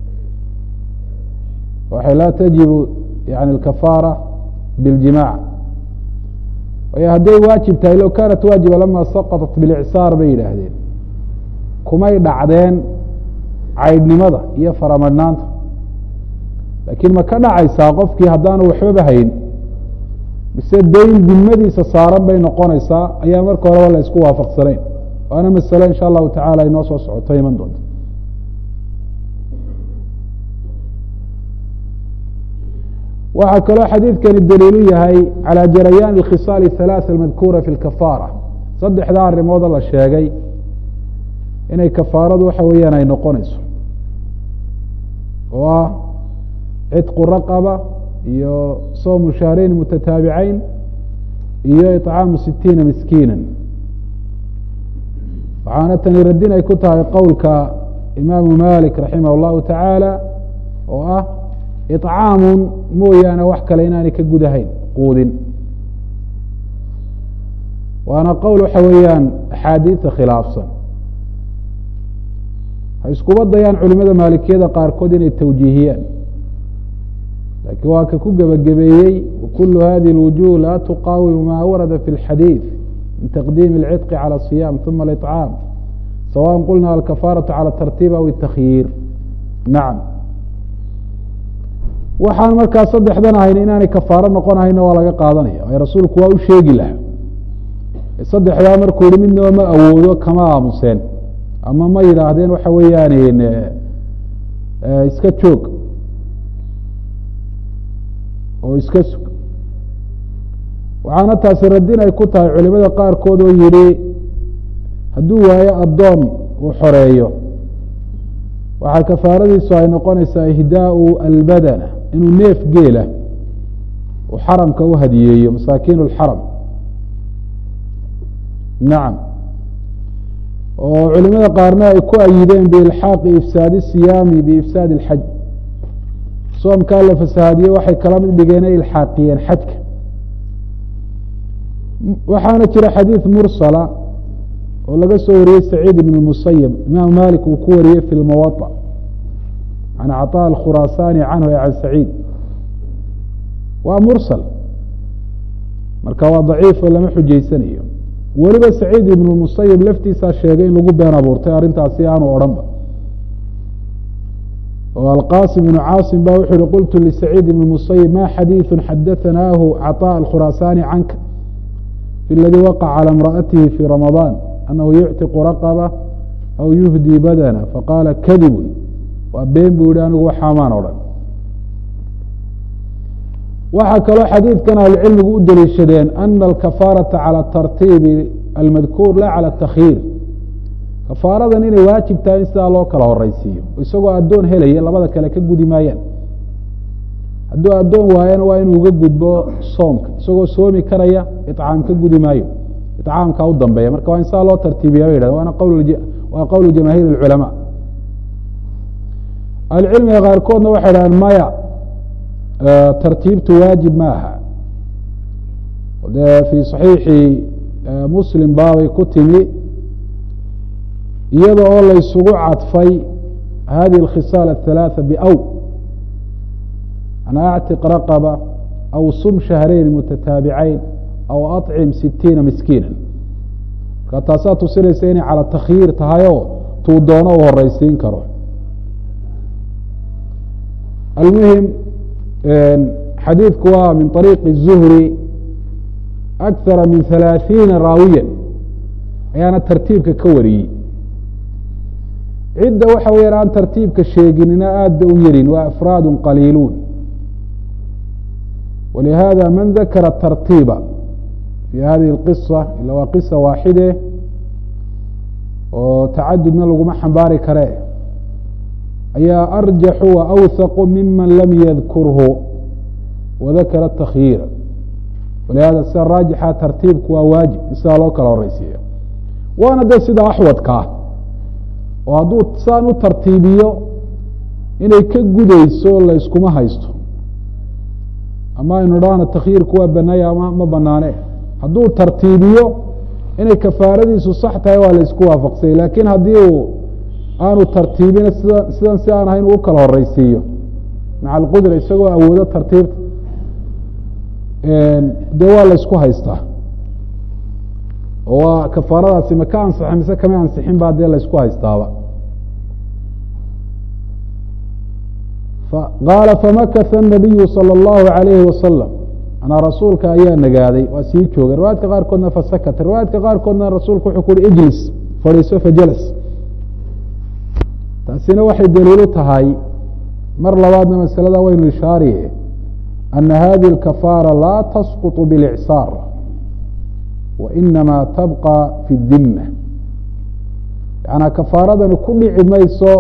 [SPEAKER 1] waxay laa tajibu yani اkafaara biاljimac y hadday waajib tahay low kaanat waajiba lama saqطat biاlcsaar bay yidhaahdeen kumay dhacdeen caydhnimada iyo faramadhnaanta laakiin ma ka dhacaysaa qofkii haddaanu waxbaba hayn mise dayn dimadiisa saaran bay noqonaysaa ayaa marka horeba la isku waafaqsanayn waana masale in sha allahu tacala inoo soo socoto iman doonto waxaa kaloo xadiidkani daliilu yahay calى jarayaan اkhiصaal الثaلaaث اmadkuura fi اkafaara saddexdaa arrimooda la sheegay inay kafaaradu waxa weeyaan ay noqonayso oo ah cidqu raqaba iyo soomu shahreyn mutataabicayn iyo iطcaamu sitiina miskiina waxaana tani radin ay ku tahay qowlka imaamu malik raximah اllahu taعaalى oo ah iطcaamun mooyaane wax kale inaanay ka gudahayn quudin waana qowl waxa weeyaan axaadiida khilaafsan hay iskuba dayaan culimada maalikiyada qaarkood inay tawjiihiyaan laakiin waa ka ku gebagabeeyey wakulu hadihi اlwujuh laa tuqaawimu ma warada fi اlxadiiث min taqdiimi اlcidqi calى الصiyaam ثuma اliطcaam sawaء qulna alkafaaraةu calى tartiib aw الtakyiir nacam waxaan markaa saddexdan ahayn inaanay kafaaro noqonahayna waa laga qaadanaya ay rasuulku waa u sheegi lahaa saddexdaa markuu yihi midnaba ma awoodo kama aamuseen ama ma yidhaahdeen waxa weeyaan iska joog oo iska sug waxaana taasi radin ay ku tahay culimada qaarkood oo yihi hadduu waayo addoon uu xoreeyo waxaa kafaaradiisu ay noqonaysaa ihdaau albadana inuu neef geela uu xaramka u hadiyeeyo masaakiin اlxaram nacam oo culimada qaarna ay ku ayideen biilxaaqi ifsaadi siyaami biifsaadi اlxaj soomkaa la fasahaadiye waxay kala mid dhigeen ay ilxaaqiyeen xajka waxaana jira xadiid mursala oo laga soo wariyey saciid ibn musayb imaamu malik uu ku wariyey fi lmuwaطa can caطاء اkhurasani canhu e can saciid waa mursal marka waa daciifo lama xujaysanayo weliba saciid ibn musayb laftiisaa sheegay in lagu been abuurtay arrintaasi aanu odhanba oo alqasim ibnu caasim ba wuxu uhi qultu lisaciid ibn musayb ma xadiiثu xadaثanaahu caطاء اkhurasani canka fi اladii waqع calى imra'atihi fi ramaضan anahu yuctiqu raqba aw yuhdii badana faqaala kadibu waa been buu yihi anigu waxaamaan odhan waxaa kaloo xadiidkan ahlucilmigu u deliishadeen ana alkafaaraةa calى tartiibi almadkuur la calى اtakyiir kafaaradan inay waajib tahay in sidaa loo kala horeysiiyo isagoo addoon helaya labada kale ka gudi maayaan hadduu addoon waayana waa inuu uga gudbo soomka isagoo soomi karaya iطcaam ka gudi maayo iطcaamkaa u dambeeya marka waa in sidaa loo tartiibiya ba yidhahden waana waa qowlu jamaahiir اlculamaa ahlucilmiga qaarkoodna waxay dhahdeen maya tartiibtu waajib ma aha de fii صaxiixi muslim baabay ku timi iyada oo la isugu cadfay hadihi اlkhisaal الثalaaثa bأw an actiq raqaba aw sum shahrayn mutataabicayn aw aطcim sitiina miskiina marka taasaa tusinaysa inay cala takhyiir tahay oo tuu doono u horeysiin karo almuhim xadiidku waa min طariiqi الzuhri akara min ثalaaثiina raawiya ayaana tartiibka ka wariyey cidda waxa weyaan aan tartiibka sheeginina aad ba u yarin waa afraad qaliiluun walihada man dakara tartiiba fi hadihi اlqisa ila waa qisa waaxide oo tacadudna laguma xambaari kare ayaa arjaxu wa awhaqu miman lam yadkurhu wadakara takhyiira walihada sida raajixa tartiibku waa waajib in sidaa loo kala horeysiiyo waana de sida axwadkaa oo hadduu saan u tartiibiyo inay ka gudayso la yskuma haysto ama aynu dhahno takhyiirku waa banaaya ama ma banaane hadduu tartiibiyo inay kafaaradiisu sax tahay waa la ysku waafaqsanya lakin haddii uu aanu tartiibina sida sidan si aan ahayn uu kala horeysiiyo maca alqudra isagoo awoodo tartiibta dee waa la ysku haystaa oo waa kafaaradaasi ma ka ansixin mise kama ansixin baa dee la ysku haystaaba qaala famakasa الnabiyu salى اllahu عalayhi wasalam anaa rasuulka ayaa nagaaday waa sii joogay riwaayadka qaarkoodna fasakata riwaayadka qaarkoodna rasuulku wuxuu ku uhi ijlis fadhiiso fajalas taasina waxay daliilu tahay mar labaadna masalada waynu ishaariye ana hadihi اkafaara laa tasquط biاlإcsaar wainama tabqa fi الdima yanaa kafaaradani ku dhici mayso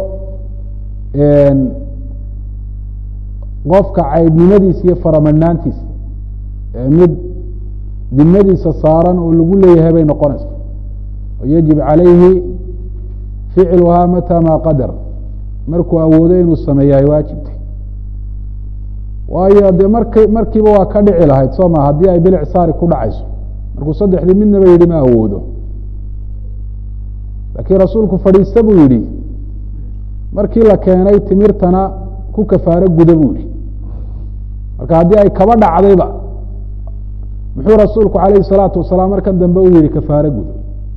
[SPEAKER 1] qofka caydnimadiisa iyo faramadhnaantiisa mid dimadiisa saaran oo lagu leeyahay bay noqonaysa yajib calayhi ficluhaa mata ma qadar markuu awoodo inuu sameeyahay waajibtay waayo dee mark markiiba waa ka dhici lahayd soo ma haddii ay bilicsaari ku dhacayso markuu saddexdii midnaba yidhi ma awoodo laakiin rasuulku fadhiista buu yidhi markii la keenay timirtana ku kafaaro guda buu yihi marka haddii ay kaba dhacdayba muxuu rasuulku calayhi الsalaatu wasalaam markan dambe u yihi kafaaro guda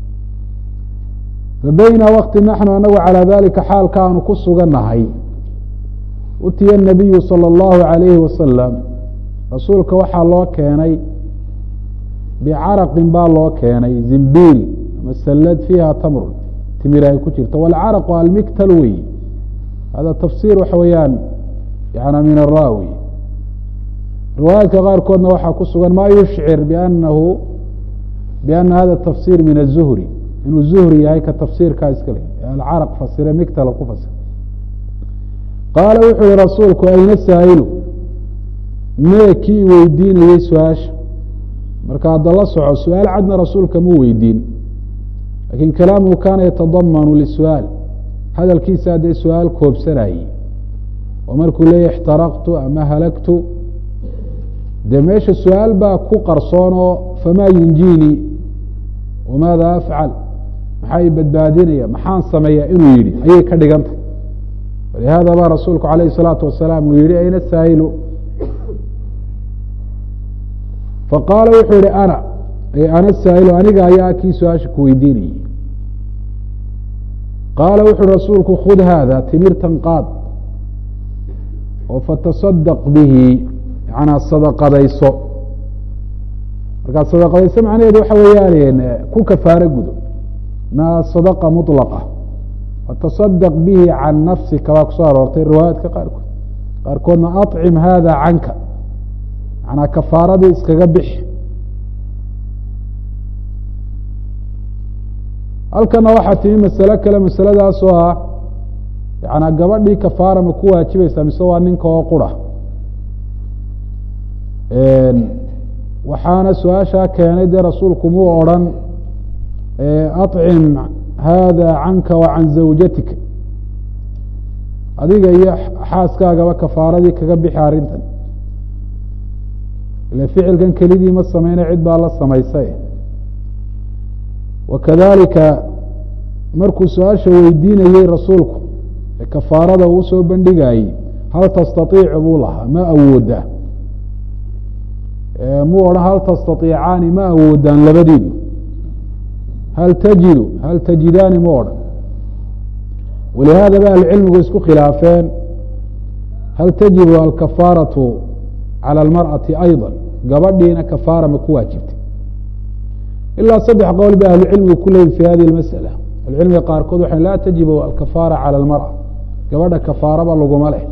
[SPEAKER 1] fabayna wakti naxnu anagu calىa dalika xaalka aanu ku sugannahay utiya الnabiyu salى اllahu عalayhi wasalam rasuulka waxaa loo keenay bicaraqin baa loo keenay zimbiil ama sallad fiiha tamrun timir ay ku jirto walcaraqu almiktal wey hada tafsir waxa weeyaan yana min araawi riwaayaadka qaarkoodna waxaa ku sugan ma yushcir bianahu biana hada tafsir min الzuhri inuu zuhri yahay ka tafsiirkaa iska le alcaraq fasire migtala ku fasir qaala wuxuu yihi rasuulku ayna saa'ilu mee kii weydiinayey su-aasha marka hadda la soco su-aal cadna rasuulka mu weydiin lakin kalaamuhu kaana yatadamanu lisu'aal hadalkiisa dee su-aal koobsanayey oo markuu leeyahy ixtaraqtu ama halagtu dee meesha su-aal baa ku qarsoonoo famaa yunjiinii wamaada afcal maxaa i badbaadinaya maxaan sameeya inuu yidhi ayay ka dhigantay walihada baa rasuulku calayhi الsalaatu wasalaam uu yihi ayna saa'ilu faqaala wuxuu yihi ana ana saa'ilu aniga ayaa kii su-aasha ku weydiinayey qaala wuxuui rasuulku khud haada timirtan qaad oo fataصadaq bihi yanaa sadaqadayso markaad sadaqadayso macnaheedu waxa weeyaan ku kafaaro gudo ma sadaqa muطlaqa fataصadaq bihi can nafsika baa kusoo aroortay riwaayaadka qaarkood qaarkoodna aطcim hada canka yanaa kafaaradii iskaga bixi halkana waxaa timi masalo kale masaladaas oo ah yanaa gabadhii kafaara ma ku waajibaysaa mise waa ninka oo qura waxaana su-aashaa keenay dee rasuulku muu odrhan aطcim hada canka wa can zawjatika adiga iyo xaaskaagaba kafaaradii kaga bixi arrintan ile ficilkan kelidii ma sameyna cid baa la samaysay wakadalika markuu su-aasha weydiinayey rasuulku ee kafaarada uu soo bandhigayey hal tastaiicu buu lahaa ma awooda muu odhan hal tastaiicaani ma awoodaan labadiinu hal tajidu hal tajidaani mu odhan walihaada ba ahlucilmigu isku khilaafeen hal tajibu alkafaaratu calى اlmarأati ayضا gabadhiina kafaara ma ku waajibtay ilaa saddex qowl ba ahlucilmigu ku leeyihin fi hadihi اmasأala ahlucilmiga qaarkood waxay laa tajibu alkafaara calى اlmarأة gabadha kafaaraba laguma leh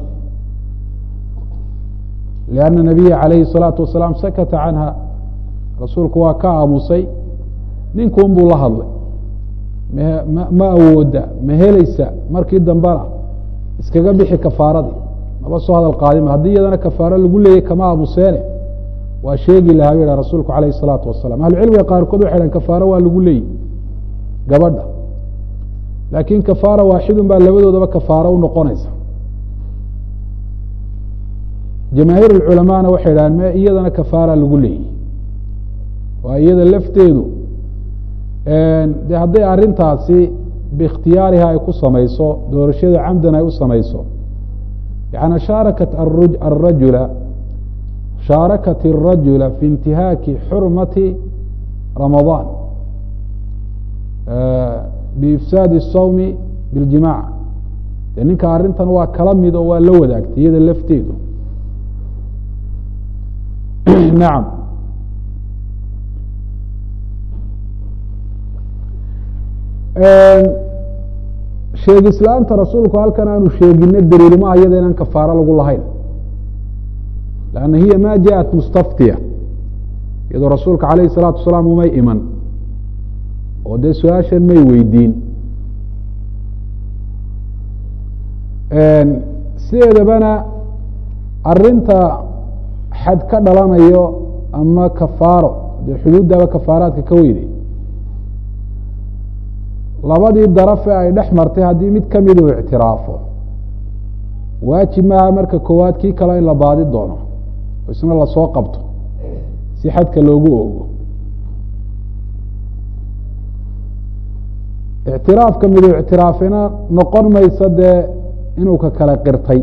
[SPEAKER 1] لأن النabiya عalayhi الصalaaةu wasalaam sakata canha rasuulku waa ka aamusay ninkuun buu la hadlay m ma awooda ma helaysa markii dambena iskaga bixi kafaaradii maba soo hadal qaadima haddii iyadana kafaaro lagu leeyay kama aamuseene waa sheegi lahaa bu ha rasuulku alayه الصalaaةu wasalam ahlucilmiga qaarkood waxay hahen kafaaro waa lagu leeyay gabadha laakin kafaara waaxidun baa labadoodaba kafaaro u noqonaysa jamaahiir اculamaana waxay dhahaan me iyadana kafaara lagu leeyay waa iyada lafteedu de hadday arintaasi biikhtiyaariha ay ku samayso doorashada camdan ay u samayso yani shaarakat arajula shaarakat الrajula fi intihaaki xurmati ramadaan biifsaadi الsawmi biاljimac de ninka arrintan waa kala mid oo waa la wadaagtay iyada lafteedu nacam sheegislaanta rasuulku halkan aanu sheegino daliilmaha iyada inaan kafaaro lagu lahayn lanna hiya ma jaءat mustaftiya iyadoo rasuulka alayh الsalaatu wasalaam umay iman oo dee su-aashan may weydiin sideedabana arinta xad ka dhalanayo ama kafaaro dee xuduuddaba kafaaraadka ka weynay labadii darafe ay dhex martay haddii mid kamid uu ictiraafo waajib maaha marka koowaad kii kale in la baadi doono oo isna lasoo qabto si xadka loogu ogo ictiraafka mid uu ictiraafina noqon mayso dee inuu ka kala qirtay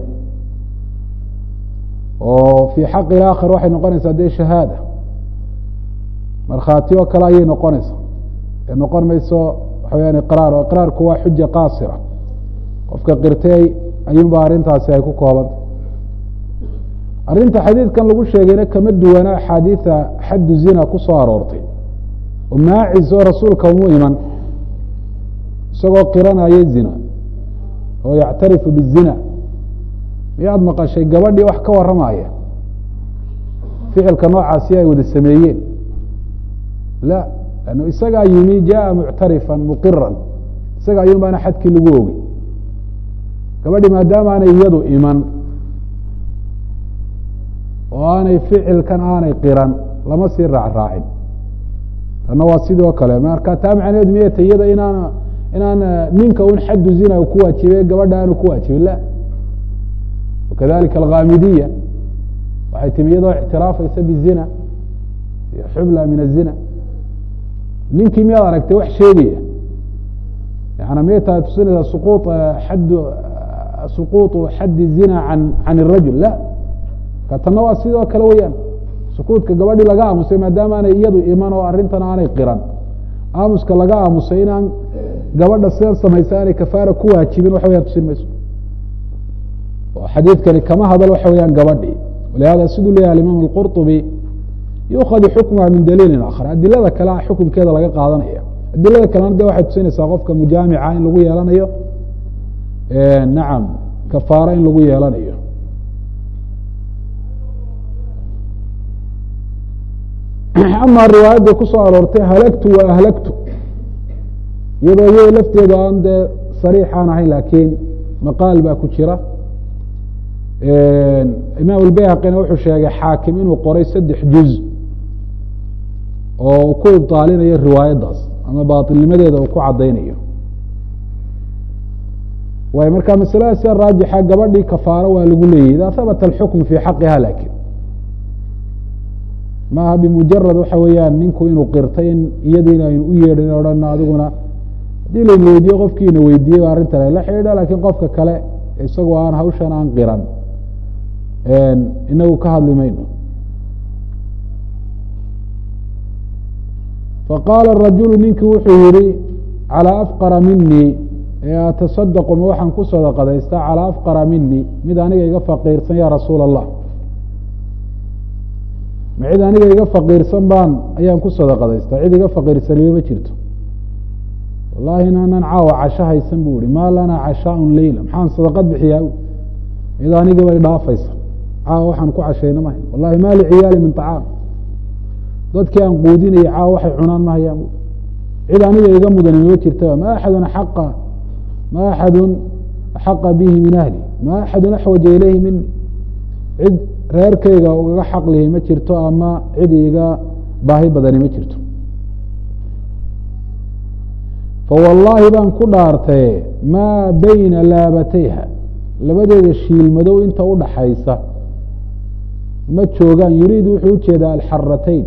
[SPEAKER 1] oo fii xaqi اaakhir waxay noqonaysaa dee shahaada markhaati oo kale ayay noqonaysaa ee noqon mayso waxa weyaan iqraar oo iqraarku waa xuja qaasira qofka qirtay ayuunba arrintaasi ay ku koobanta arrinta xadiidkan lagu sheegayna kama duwana axaadiida xaddu zina ku soo aroortay oo maacis oo rasuulka umu iman isagoo qiranaya zina oo yactarifu bizina miyaad maqashay gabadhii wax ka waramaya ficilka noocaasi ay wada sameeyeen la lannu isagaa yimi jaءa muctarifan muqiran isaga ayuun baana xadkii lagu ogey gabadhi maadaama aanay iyadu iman oo aanay ficilkan aanay qiran lama sii raacraacin tanna waa sidoo kale marka taa macnaheedu miyata iyada inaan inaan ninka un xaddu zina ku waajibe gabadha aanu ku waajibin la wakadalika alghaamidiya waxay timi iyadoo ictiraafaysa bizina iyo xubla min azina ninkii miyaad aragtay wax sheegaya yana miyay tahay tusinaysaa suquuط xad suquuطu xaddi zina an can الrajul la ka tanna waa sidoo kale weyaan sukuudka gabadhii laga aamusay maadaama aanay iyadu iman oo arrintan aanay qiran aamuska laga aamusay inaan gabadha sidan samaysa aanay kafaara ku waajibin waxa weyaan tusin mayso oo xadiidkani kama hadal waxa weyaan gabadhii walihada siduu leyahay alimaam اlqurطubi yukhadu xukmuha min daliilin akhar adilada kale a xukunkeeda laga qaadanaya adilada kalena de waxay tusinaysaa qofka mujaamica in lagu yeelanayo nacam kafaaro in lagu yeelanayo ama riwaayadda kusoo aroortay halagtu wa ahlagtu iyadoo iyada lafteedu aan dee sariixaan ahayn laakiin maqaal baa ku jira imaam اlbayhaqina wuxuu sheegay xaakim inuu qoray saddex juz oo ku ibطaalinayo riwaayaddaas ama baaطilnimadeeda uu ku cadaynayo waay marka masalada sida raajixa gabadhii kafaaro waa lagu leeyahy ida habata اlxukm fii xaqiha lakin maaha bimujarad waxa weeyaan ninku inuu qirtay in iyadiina aynu u yeedhin odhan adiguna haddii layna weydiiye qofkiina weydiiyey ba arrintan ay la xidhiidha lakiin qofka kale isagoo aan hawshan aan qiran inagu ka hadli mayno. faqaala rajulu ninkii wuxuu yihi calىa afqara minii ee atasadaqu ma waxaan ku sadaqadaystaa calىa afqara minii mid aniga iga faqiirsan ya rasuula allah, ma cid aniga iga faqiirsan baan ayaan ku sadaqadaystaa, cid iga faqiirsaniyo ma jirto. wallahi inaanan caawa casho haysan bu ihi maa lanaa cashaaء leyla, maxaan sadaqad bixiyaa cid aniga bay dhaafaysa, caawa waxaan ku cashayna mahay, wallahi ma liciyaali min طacaam, dadkii aan quudinayay caawa waxay cunaan mahayaan, cid aniga iga mudani mama jirtaba, ma axadun aqa ma axadun axaqa bihi min ahli, ma axadun axwaja ilayhi mini, cid reerkayga ugaga xaq lihi ma jirto ama cid iga baahi badani ma jirto. fawallaahi baan ku dhaartaye maa bayna laabatayha, labadeeda shiilmadow inta udhaxaysa ma joogaan, yuriidu wuxuu ujeedaa alxaratayn,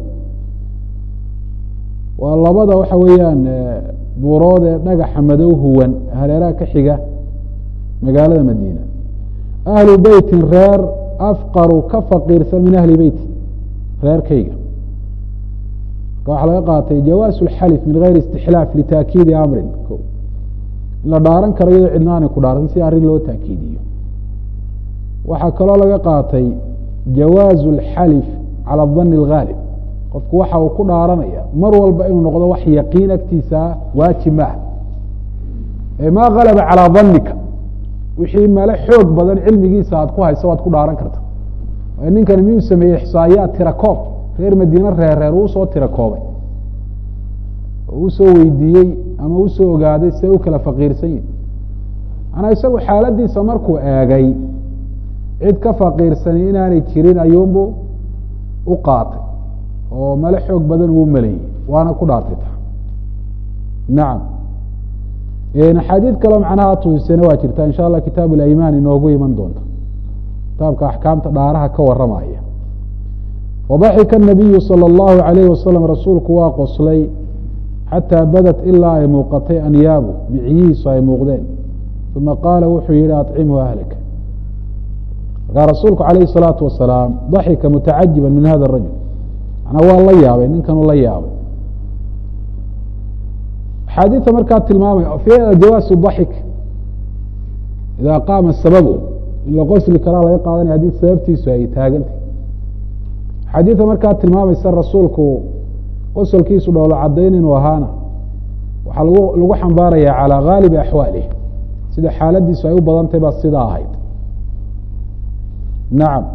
[SPEAKER 1] waa labada waxa weeyaan buurood ee dhagaxa madow huwan hareeraha ka xiga magaalada madiina. ahlu beytin reer afqaru ka faqiirsan min ahli beyti, reerkayga. marka waxaa laga qaatay jawaasu اlxalif min gayri istixlaaf litaakiidi amrin, in la dhaaran karo iyadoo cidna aanay ku dhaaran si arrin loo taakiidiyo. waxaa kaloo laga qaatay jawaazu اlxalif calى الdani اlgaalib, qofku waxa uu ku dhaaranaya mar walba inuu noqdo wax yaqiin agtiisa waajib maah, ee maa galaba calىa danika, wixii male xoog badan cilmigiisa aad ku hayso waad ku dhaaran karta. ninkani miyuu sameeyey ixsaayaat tira koob, reer madiine reer reer uu soo tira koobay oo uu soo weydiiyey ama uu soo ogaaday siday u kala faqiirsan yihin, manaa isagu xaaladiisa markuu eegay cid ka faqiirsani inaanay jirin ayuunbu u qaatay oo male xoog badan uu maleeyey waana ku dhaartay ta. nacam axaadiid kaleo macnaha tusisana waa jirta insha allah kitaab اlaymaan inoogu iman doonta, kitaabka axkaamta dhaaraha ka waramaya. wadaxika الnabiyu salى اllahu عalayh wasalam, rasuulku waa qoslay xataa badat ilaa ay muuqatay anyaabu miciyihiisu ay muuqdeen, uma qaala wuxuu yihi aطcimhu ahlaka. markaa rasuulku alayh الsalaatu wasalaam daxika mutacajiba min hada الrajul, manaa waa la yaabay, ninkanuu la yaabay. axaadiia markaa tilmaamay fiiha jawaasu daxik idaa qaama sababu, in la qosli karaa laga qaadanaya haddii sababtiisu ay taagantay. axaadiia markaa tilmaamaysa rasuulku qosolkiisu dhowlo cadayn inuu ahaana waxaa lagu lagu xambaaraya calىa gaalibi axwaalih, sida xaaladiisu ay u badantay baa sidaa ahayd. nacam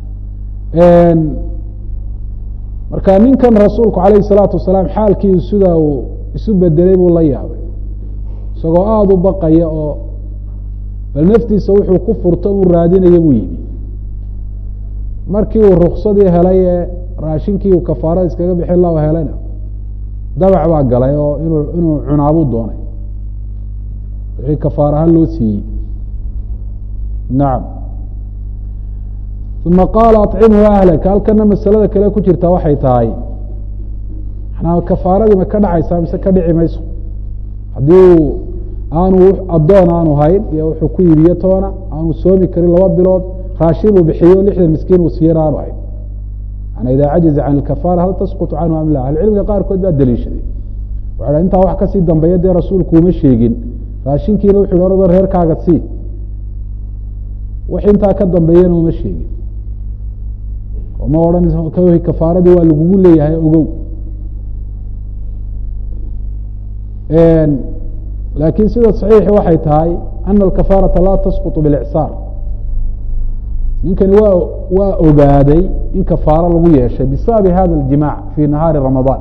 [SPEAKER 1] marka ninkan rasuulku alayh الsalaatu wasalaam xaalkiisu sida uu isu bedelay buu la yaabay, isagoo aada u baqaya oo bal naftiisa wuxuu ku furto uu raadinaya buu yimi. markii uu ruksadii helay ee raashinkii uu kafaarada iskaga bixin la helayna dabac baa galay oo inuu inuu cunaabuu doonay wixii kafaar ahaan loo siiyey. nacam uma qaala aطcimhu ahlaka, halkana masalada kale ku jirta waxay tahay kafaaradii ma ka dhacaysaa mise ka dhici mayso, haddii uu aanu addoon aanu hayn iyo wuxuu ku iibiyo toona, aanu soomi karin laba bilood, raashin uu bixiyo lixdan miskiin uu siiyana aanu hayn. ana idaa cajaza can ilkafaara hal tasqutu canhu am la, ahlucilmiga qaarkood baa daliishaday, waxa intaa wax kasii dambeeya dee rasuulku uma sheegin, raashinkiina wuxu hi orado reerkaaga sii, wix intaa ka dambeeyana uma sheegin, ma odhan kafaaradii waa lagugu leeyahay ogow. laakiin sida صaxiixi waxay tahay ana alkafaaraةa laa tasquط biاlإcsaar, ninkani waa waa ogaaday in kafaaro lagu yeeshay bisababi hada اljimaac fii nahaari ramadaan.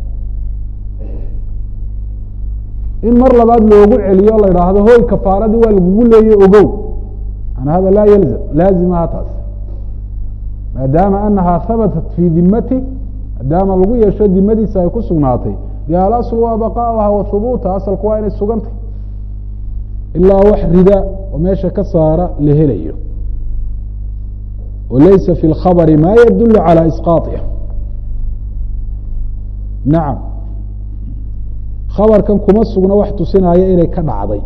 [SPEAKER 1] in mar labaad loogu celiyo la idhaahdo hoy kafaaradii waa lagugu leeyay ogow, an hada laa yalzam, laazimaha taas maadaama anaha habatat fii dimati, maadaama lagu yeesho dimadiisa ay ku sugnaatay, de alasl waa baqaauha wa hubuuta, asalku waa inay sugantay ilaa wax rida oo meesha ka saara la helayo. walaysa fi اlkhabri ma yadul calى isqaaطiha, nacam khabarkan kuma sugna wax tusinaya inay ka dhacday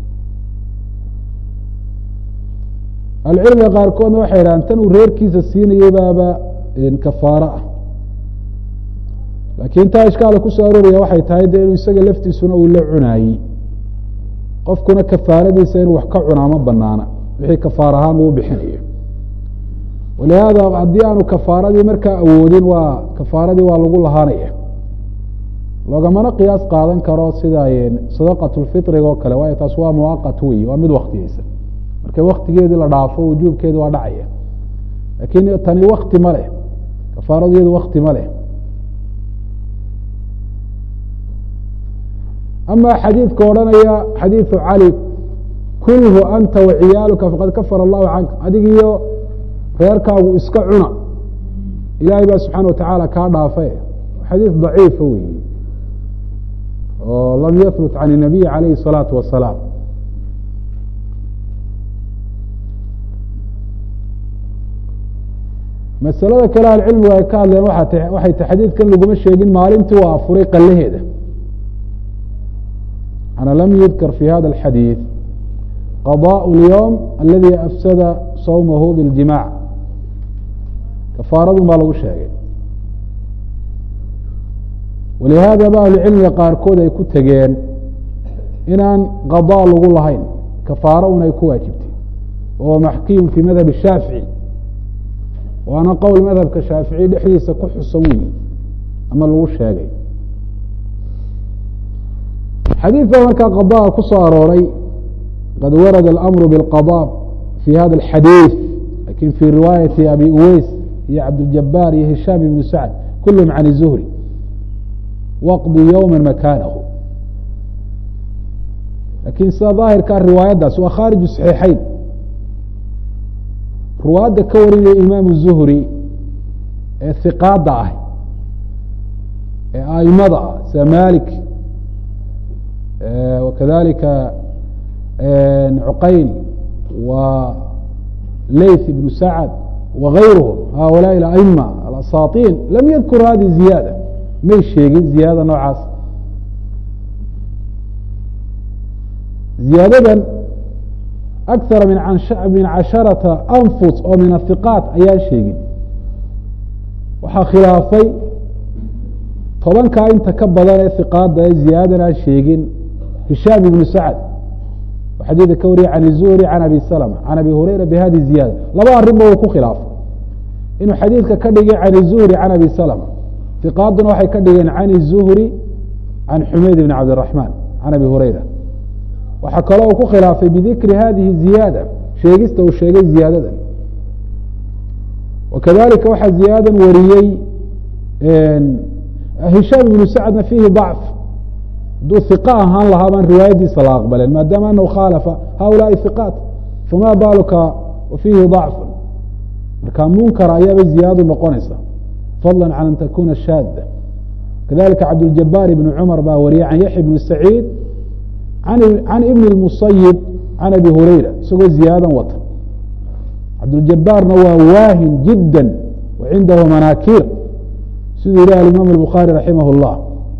[SPEAKER 1] alcilmiga qaarkoodna waxay idhahaan tan uu reerkiisa siinayey baaba kafaaro ah laakiin taa ishkaala kusoo arooraya waxay tahay dee inuu isaga laftiisuna uu la cunaayey qofkuna kafaaradiisa inuu wax ka cunaa ma banaana wixii kafaar ahaan uu bixinayo walihaada haddii aanu kafaaradii markaa awoodin waa kafaaradii waa lagu lahaanaya loogamana qiyaas qaadan karo sida sadaqat lfitriga oo kale waayo taas waa muaqat wey waa mid waktiyeysa markay waktigeedii la dhaafo wujuubkeedi waa dhacaya laakiin tani wakti ma leh kafaaradu iyadu wakti ma leh ama xadiidka odhanaya xadiidu cali kulhu anta waciyaaluka faqad kafara allahu canka adig iyo reerkaagu iska cuna ilaahay baa subxaana watacaala kaa dhaafe xadiid daciifa weyi oo lam yahbut can الnabiy calayhi الsalaatu wasalaam masalada kale ahlucilmigu ay ka hadleen waa waxay ta xadiidkan laguma sheegin maalintii waa afuray qalaheeda ana lam yudkar fi hada alxadiid qadaء اlyowm aladi afsada sawmahu biاljimac kafaaradun baa lagu sheegay walihaada ba ahlucilmiga qaarkood ay ku tegeen inaan qaضاء lagu lahayn kafaaro un ay ku waajibtay oo maxkiyun fi madhab الshaafiعي waana qowl madhabka shaafiعي dhexdiisa ku xusan weyi ama lagu sheegay xadiid baa markaa qaضاء ku soo arooray qad warada اlamru bاlqaضاء fi hada اxadiiث lakin fi riwaayati abi uweys iyo cabdاljabaar iyo hishaam ibnu sacd kulhm can الzuhri waqdi yowma makaanahu lakin sida daahirkaa riwaayaddaas waa khaariju صaxiixayn ruwaadda ka warinaya imaamu zuhri ee hiqaada ah ee aimada ah sida malik wakadalika cuqayl wa layth ibnu sacd wagayruhum haulaai aima alasaaطin lam yadkur hadi ziyaada may sheegin ziyaadada noocaas ziyaadadan akara min min casharata anfus oo min ahiqaat ayaan sheegin waxaa khilaafay tobankaa inta ka badan ee hiqaada ee ziyaadadan aan sheegin hishaam ibnu sacd oo xadiidka ka wariyay can الzuhri can abi salma can abi hurayra bihadi ziyaada laba arrinba uu ku khilaafay inuu xadiidka ka dhigay can الzuhri can abi salma hiqaaduna waxay ka dhigeen can الzuhri can xumayd ibn cabdالraحman can abi hurayra waxaa kaloo uu ku khilaafay bidikri hadihi ziyaada sheegista uu sheegay ziyaadadan wakadalika waxaa ziyaadadan wariyey hishaam ibnu sacdna fiihi ضacf hadduu hiqa ahaan lahaa baan riwaayadiisa la aqbaleen maadaama anahu khaalafa haulaai hiqaat fama baaluka wa fiihi ضacf marka munkar ayaaba ziyaadadu noqonaysa fadla can an takuna shaada kadalika cabdاljabaar ibn cumar baa wariyey can yaxya ibn saciid can ibn اmusayib can abi hurayra isagoo ziyaadan wata cabduljabaarna waa waahin jidda wa cindahu manaakiir siduu yihi alimaam الbukhaari raximah اllah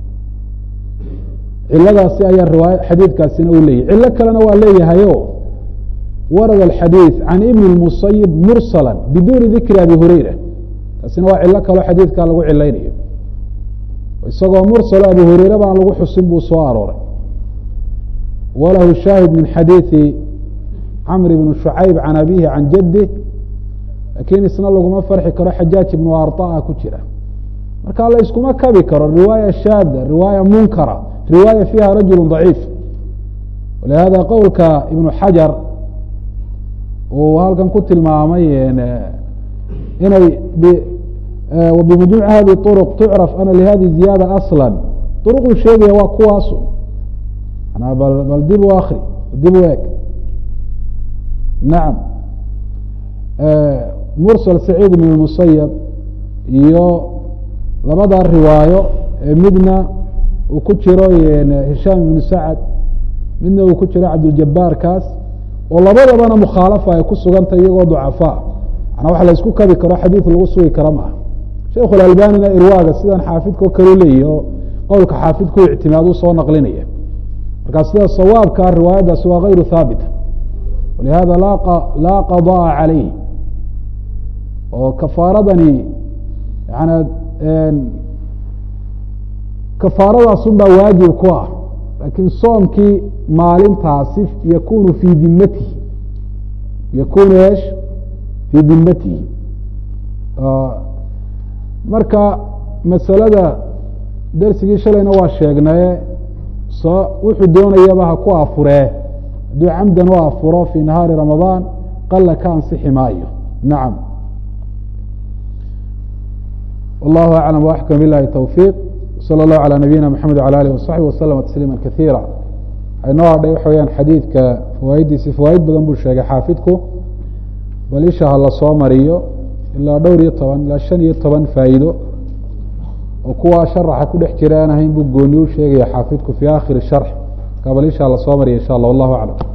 [SPEAKER 1] ciladaasi ayaa riwaaya xadiidkaasina u leeyahy cilo kalena waa leeyahayo warada اxadiiث can ibn اmusayib mursala biduuni dikri abi hurayra taasina waa cilo kaloo xadiidkaa lagu cilaynayo isagoo mursalo abi hurayre baan lagu xusin buu soo arooray walahu shaahid min xadiiثi camr bn shucayb can abihi can jadih lakiin isna laguma farxi karo xajaaj ibnu arطa ku jira marka la iskuma kabi karo riwaaya shaada riwaaya munkara riwaaya fiiha rajul ضaciif walihada qowlka ibnu xajar uu halkan ku tilmaamay inay wbimajmuuc hadi طرq tucraf ana lihadi ziyaada asla طرquu sheegaya waa kuwaasu bal dib u akri dib u eg nacam mursal saciid ibn اmusayab iyo labada riwaayo midna uu ku jiro hishaam ibnu sacd midna uu ku jiro cabduljabaarkaas oo labadabana mukhaalafa ay ku sugantay iyagoo ducafaa manaa wax la isku kabi karo xadiid lagu sugi karo maaha sheekh األbanina irwaaga sidan xaafidka kale leeyahy oo qowlka xaafidku ictimaad u soo naqlinaya markaa sida sawaabka riwaayadaasi waa غayru haabita walihada laa qaضاءa عalayh oo kafaaradani yani kafaaradaasun baa waajib ku ah lakin soomkii maalintaasi yakunu fii dimatihi yakunu esh fii dimatihi marka masalada dersigii shalayna waa sheegnaye so wuxuu doonayaba ha ku afuree hadduu camdan u afuro fii nahaari ramadaan qala ka ansixi maayo nacam wallahu aclam waxkam bilahi towfiiq slى الlه عalى nabiyina mxamed وعlى alih وصaxbi وslma تsliima kaثiira aynoo hadhay waxa weyaan xadiidka fawaaiddiisi fawaaid badan buu sheegay xaafidku bal isha ha la soo mariyo ilaa dhowr iyo toban ilaa shan iyo toban faa'iido oo kuwaa sharaxa ku dhex jira aan ahayn buu gooni u sheegaya xaafidku fi akhiri sharx ka bal isha ha la soo mariya insha allah wallahu aclam